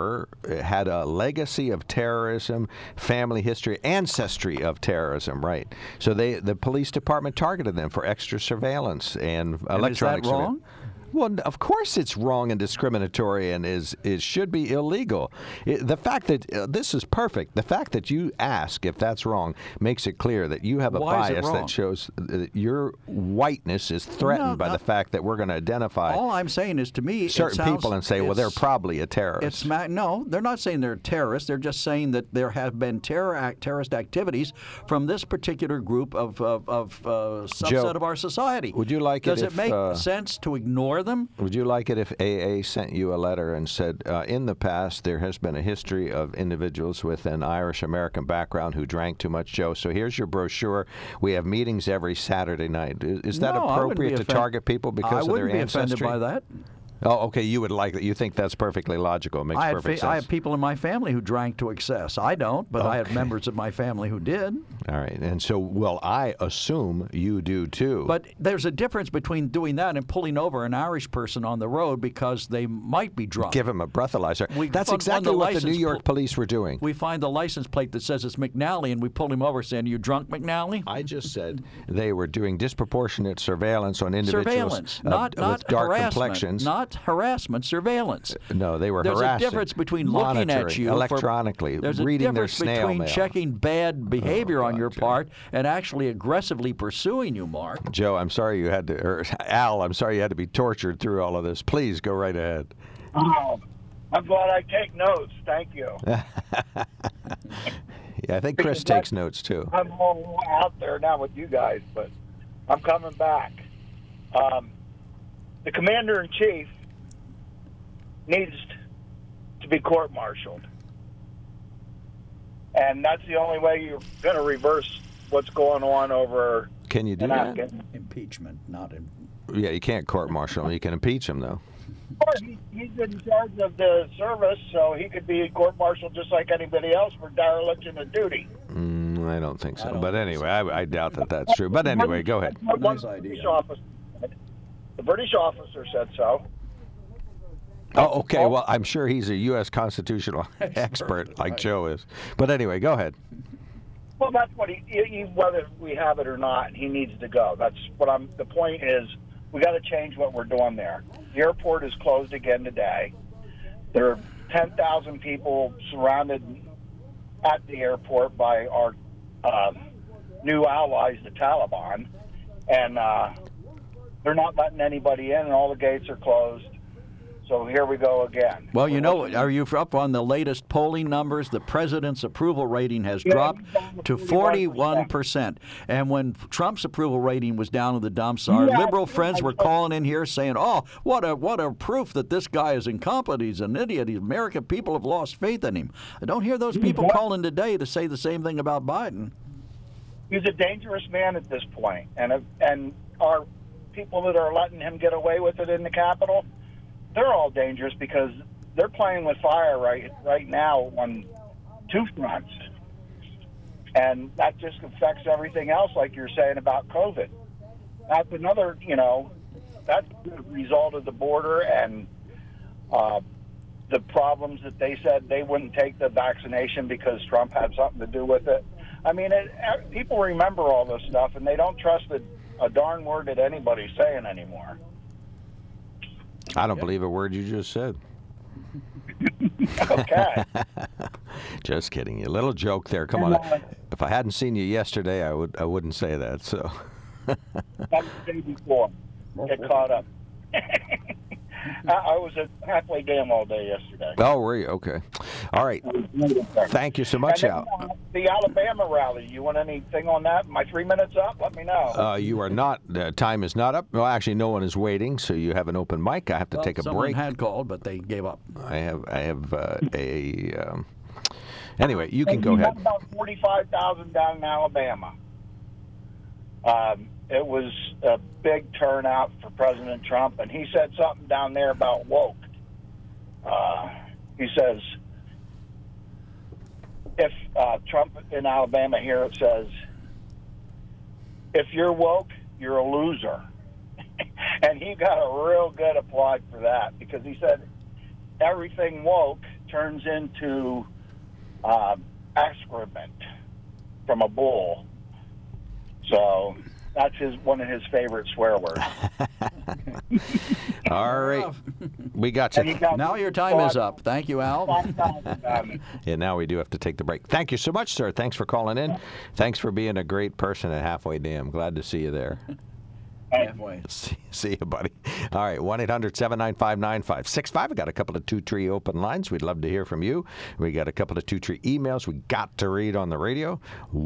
had a legacy of terrorism, family history, ancestry of terrorism, right? So the police department targeted them for extra surveillance and electronic surveillance. Is that wrong? Well, of course it's wrong and discriminatory and it should be illegal. The fact that this is perfect. The fact that you ask if that's wrong makes it clear that you have a bias that shows that your whiteness is threatened by the fact that we're going to identify all I'm saying is, to me, certain people and say, well, they're probably a terrorist. No, they're not saying they're terrorists. They're just saying that there have been terrorist activities from this particular group of subset Joe, of our society. Would you like Does it make sense to ignore them? Would you like it if AA sent you a letter and said, in the past there has been a history of individuals with an Irish-American background who drank too much, Joe, so here's your brochure. We have meetings every Saturday night. Is that appropriate to target people because of their ancestry? I wouldn't be offended by that. Oh, okay. You would like that. You think that's perfectly logical. It makes perfect sense. I have people in my family who drank to excess. I don't, but I have members of my family who did. All right. And so, I assume you do too. But there's a difference between doing that and pulling over an Irish person on the road because they might be drunk. Give him a breathalyzer. That's exactly what the New York police were doing. We find the license plate that says it's McNally, and we pull him over saying, "You drunk, McNally?" I just said they were doing disproportionate surveillance on individuals not with dark complexions. Not harassment. Surveillance. No, they were harassing. There's a difference between looking at you electronically, reading their snail mail. There's a difference between checking bad behavior on your part and actually aggressively pursuing you, Mark. Joe, I'm sorry you had to, or Al, I'm sorry you had to be tortured through all of this. Please go right ahead. Oh, I'm glad I take notes. Thank you. Yeah, I think Chris takes notes too. I'm all out there now with you guys, but I'm coming back. The commander-in-chief needs to be court-martialed. And that's the only way you're going to reverse what's going on over. Can you do that? Impeachment, not in. Yeah, you can't court-martial him. You can impeach him, though. Of course, he's in charge of the service, so he could be court-martialed just like anybody else for dereliction of duty. I don't think so. But anyway, I doubt that that's true. But anyway, go ahead. Nice idea. The British officer said so. Oh, okay. Well, I'm sure he's a U.S. constitutional expert like Joe is. But anyway, go ahead. Well, that's what he whether we have it or not, he needs to go. That's what the point is, we got to change what we're doing there. The airport is closed again today. There are 10,000 people surrounded at the airport by our new allies, the Taliban, and they're not letting anybody in, and all the gates are closed. So So here we go again. Well, you know, are you up on the latest polling numbers? The president's approval rating has dropped to 41%. And when Trump's approval rating was down in the dumps, our liberal friends were calling in here saying, "Oh, what a proof that this guy is incompetent. He's an idiot. The American people have lost faith in him." I don't hear those people calling today to say the same thing about Biden. He's a dangerous man at this point, and our people that are letting him get away with it in the Capitol, they're all dangerous because they're playing with fire right now on two fronts. And that just affects everything else, like you're saying about COVID. That's another, that's a result of the border and the problems that they said they wouldn't take the vaccination because Trump had something to do with it. I mean, people remember all this stuff, and they don't trust a darn word that anybody's saying anymore. I don't believe a word you just said. Okay. Just kidding. A little joke there. Come on. If I hadn't seen you yesterday, I wouldn't say that. So. That's the day before. Get caught up. I was at Halfway Dam all day yesterday. Oh, were you? Okay. All right. Thank you so much, Al. The Alabama rally, you want anything on that? My 3 minutes up? Let me know. You are not. Time is not up. Well, actually, no one is waiting, so you have an open mic. I have to take a break. Someone had called, but they gave up. I have Anyway, you can go ahead. We had about 45,000 down in Alabama. It was a big turnout for President Trump, and he said something down there about woke. He says, if Trump in Alabama here, it says, if you're woke, you're a loser. And he got a real good applaud for that because he said everything woke turns into excrement from a bull. So that's one of his favorite swear words. All right. We got you. Now your time is up. Thank you, Al. Yeah, now we do have to take the break. Thank you so much, sir. Thanks for calling in. Thanks for being a great person at Halfway Dam. Glad to see you there. Halfway. See you, buddy. All right, 1-800-795-9565. We got a couple of two-tree open lines. We'd love to hear from you. We got a couple of two-tree emails we got to read on the radio.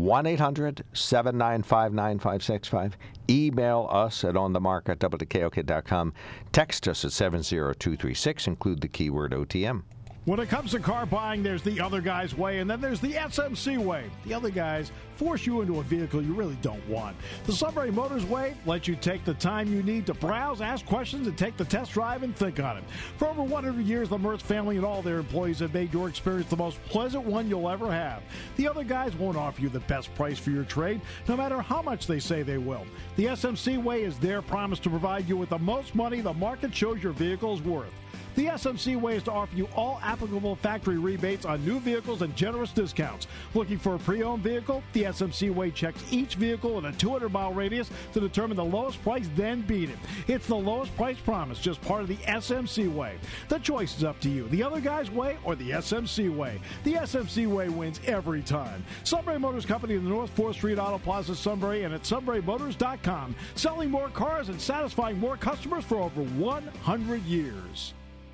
1-800-795-9565. Email us at onthemark@wkok.com. Text us at 70236. Include the keyword OTM. When it comes to car buying, there's the other guy's way, and then there's the SMC way. The other guys force you into a vehicle you really don't want. The Sunbury Motors way lets you take the time you need to browse, ask questions, and take the test drive and think on it. For over 100 years, the Mertz family and all their employees have made your experience the most pleasant one you'll ever have. The other guys won't offer you the best price for your trade, no matter how much they say they will. The SMC way is their promise to provide you with the most money the market shows your vehicle is worth. The SMC way is to offer you all applicable factory rebates on new vehicles and generous discounts. Looking for a pre-owned vehicle? The SMC way checks each vehicle in a 200-mile radius to determine the lowest price, then beat it. It's the lowest price promise, just part of the SMC way. The choice is up to you, the other guy's way or the SMC way. The SMC way wins every time. Sunbury Motors Company in the North 4th Street Auto Plaza, Sunbury, and at sunburymotors.com. Selling more cars and satisfying more customers for over 100 years.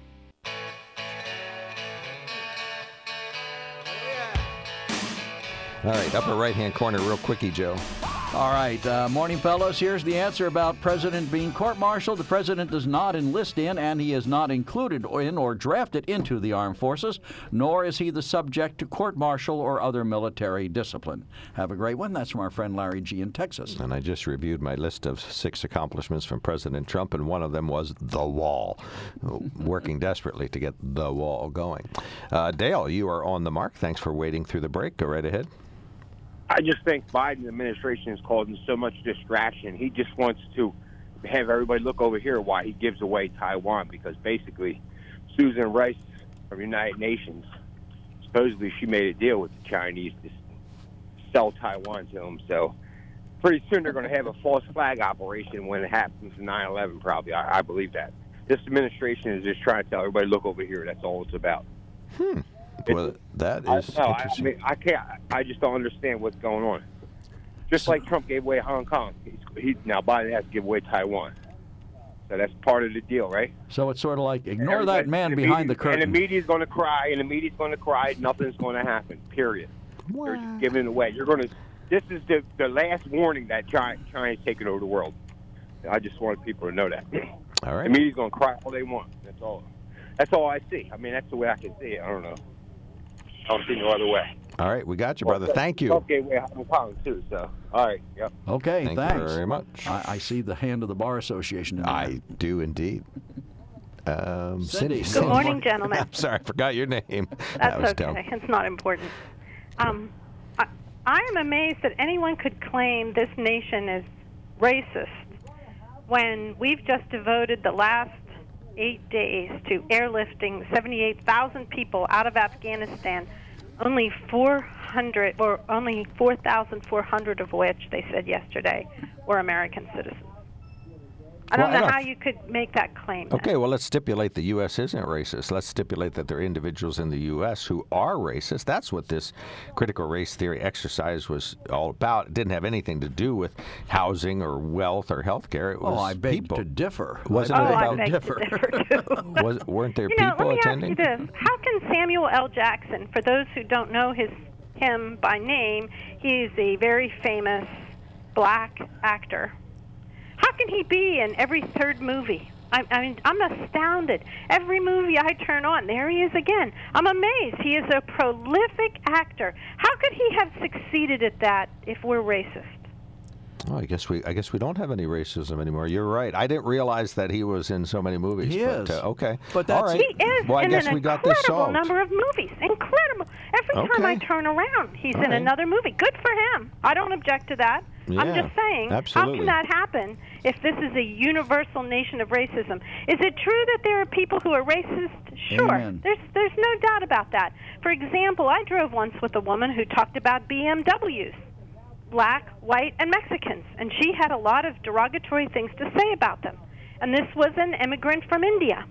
All right, upper right-hand corner, real quickie, Joe. All right, morning, fellows. Here's the answer about President being court-martialed. The President does not enlist in, and he is not included in or drafted into the armed forces, nor is he the subject to court-martial or other military discipline. Have a great one. That's from our friend Larry G. in Texas. And I just reviewed my list of 6 accomplishments from President Trump, and one of them was the wall, working desperately to get the wall going. Dale, you are on the mark. Thanks for waiting through the break. Go right ahead. I just think Biden administration has caused so much distraction. He just wants to have everybody look over here why he gives away Taiwan, because basically Susan Rice from United Nations, supposedly she made a deal with the Chinese to sell Taiwan to them. So pretty soon they're going to have a false flag operation when it happens in 9/11 probably. I believe that. This administration is just trying to tell everybody, look over here. That's all it's about. Well, that is interesting. I just don't understand what's going on. Just like Trump gave away Hong Kong, now Biden has to give away Taiwan. So that's part of the deal, right? So it's sort of like ignore that man behind the curtain. And the media's going to cry, and the media's going to cry. Nothing's going to happen. Period. Wow. They're just giving it away. You're going to. This is the last warning that China's taking over the world. I just wanted people to know that. All right. The media's going to cry all they want. That's all. That's all I see. I mean, that's the way I can see it. I don't know. I don't see no other way. All right, we got you, brother. Thank you. Okay, we have a problem too. So, all right. Yep. Okay, Thank thanks. you very much. I see the hand of the Bar Association in there. I do indeed. Cindy. Good morning, gentlemen. I'm sorry, I forgot your name. That's was okay. dumb. It's not important. I am amazed that anyone could claim this nation is racist when we've just devoted the last 8 days to airlifting 78,000 people out of Afghanistan. Only 4,400 of which, they said yesterday, were American citizens. I don't know how you could make that claim. Okay, well, let's stipulate the U.S. isn't racist. Let's stipulate that there are individuals in the U.S. who are racist. That's what this critical race theory exercise was all about. It didn't have anything to do with housing or wealth or health care. It was I beg people. to differ. Wasn't it about I beg to differ, too. Weren't there let people me attending? ask you this. How can Samuel L. Jackson, for those who don't know him by name, he's a very famous black actor. How can he be in every third movie? I mean, I'm astounded. Every movie I turn on, there he is again. I'm amazed. He is a prolific actor. How could he have succeeded at that if we're racist? Oh, I guess we don't have any racism anymore. You're right. I didn't realize that he was in so many movies. He is. Okay. But that's all right. He is well, I in guess an we got this incredible solved. number of movies. Incredible. Every time I turn around, he's in another movie. Good for him. I don't object to that. Yeah, I'm just saying, absolutely. how can that happen if this is a universal nation of racism? Is it true that there are people who are racist? Sure. Amen. There's no doubt about that. For example, I drove once with a woman who talked about BMWs, black, white, and Mexicans, and she had a lot of derogatory things to say about them. And this was an immigrant from India.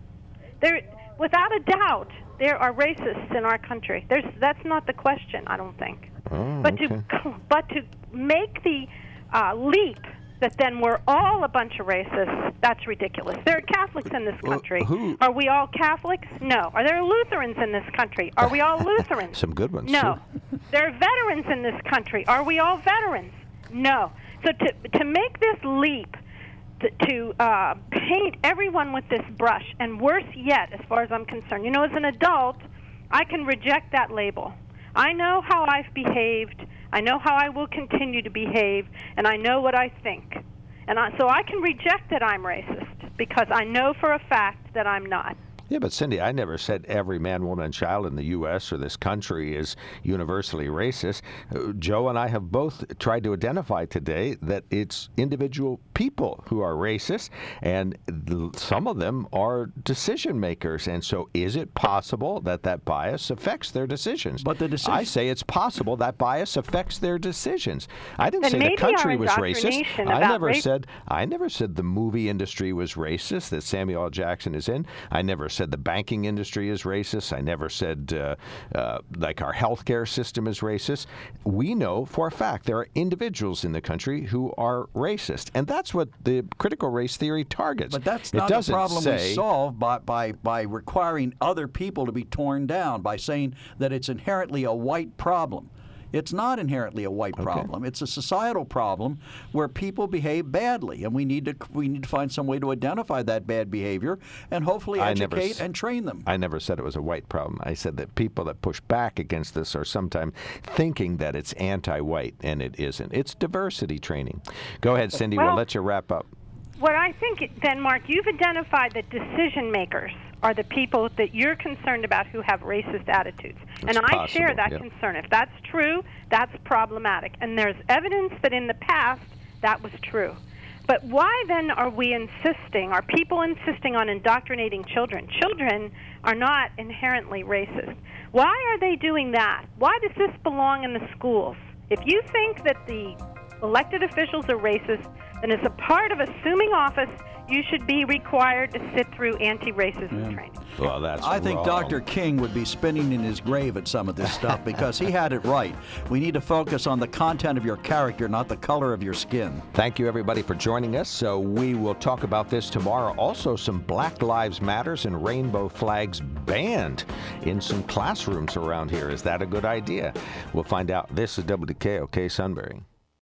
Without a doubt, there are racists in our country. That's not the question, I don't think. But to make the leap that then we're all a bunch of racists, that's ridiculous. There are Catholics in this country. Who? Are we all Catholics? No. Are there Lutherans in this country? Are we all Lutherans? Some good ones. No. There are veterans in this country. Are we all veterans? No. So to make this leap, to paint everyone with this brush, and worse yet, as far as I'm concerned, as an adult, I can reject that label. I know how I've behaved. I know how I will continue to behave, and I know what I think. And so I can reject that I'm racist because I know for a fact that I'm not. Yeah, but Cindy, I never said every man, woman, and child in the U.S. or this country is universally racist. Joe and I have both tried to identify today that it's individual people who are racist, and some of them are decision makers. And so is it possible that bias affects their decisions? But I say it's possible that bias affects their decisions. I didn't Then say the maybe country our was racist. indoctrination I about never said the movie industry was racist that Samuel L. Jackson is in. I never said the banking industry is racist. I never said like our healthcare system is racist. We know for a fact there are individuals in the country who are racist, and that's what the critical race theory targets. But that's not the problem we solve by requiring other people to be torn down, by saying that it's inherently a white problem. It's not inherently a white problem. It's a societal problem where people behave badly, and we need to find some way to identify that bad behavior and hopefully educate and train them. I never said it was a white problem. I said that people that push back against this are sometimes thinking that it's anti-white, and it isn't. It's diversity training. Go ahead, Cindy. We'll let you wrap up. What I think then, Mark, you've identified that decision makers are the people that you're concerned about who have racist attitudes. And I share that concern. If that's true, that's problematic. And there's evidence that in the past that was true. But why then are people insisting on indoctrinating children? Children are not inherently racist. Why are they doing that? Why does this belong in the schools? If you think that the elected officials are racist, then as a part of assuming office, you should be required to sit through anti-racism training. Well, that's I think wrong. Dr. King would be spinning in his grave at some of this stuff because he had it right. We need to focus on the content of your character, not the color of your skin. Thank you, everybody, for joining us. So we will talk about this tomorrow. Also, some Black Lives Matters and rainbow flags banned in some classrooms around here. Is that a good idea? We'll find out. This is WKOK Sunbury.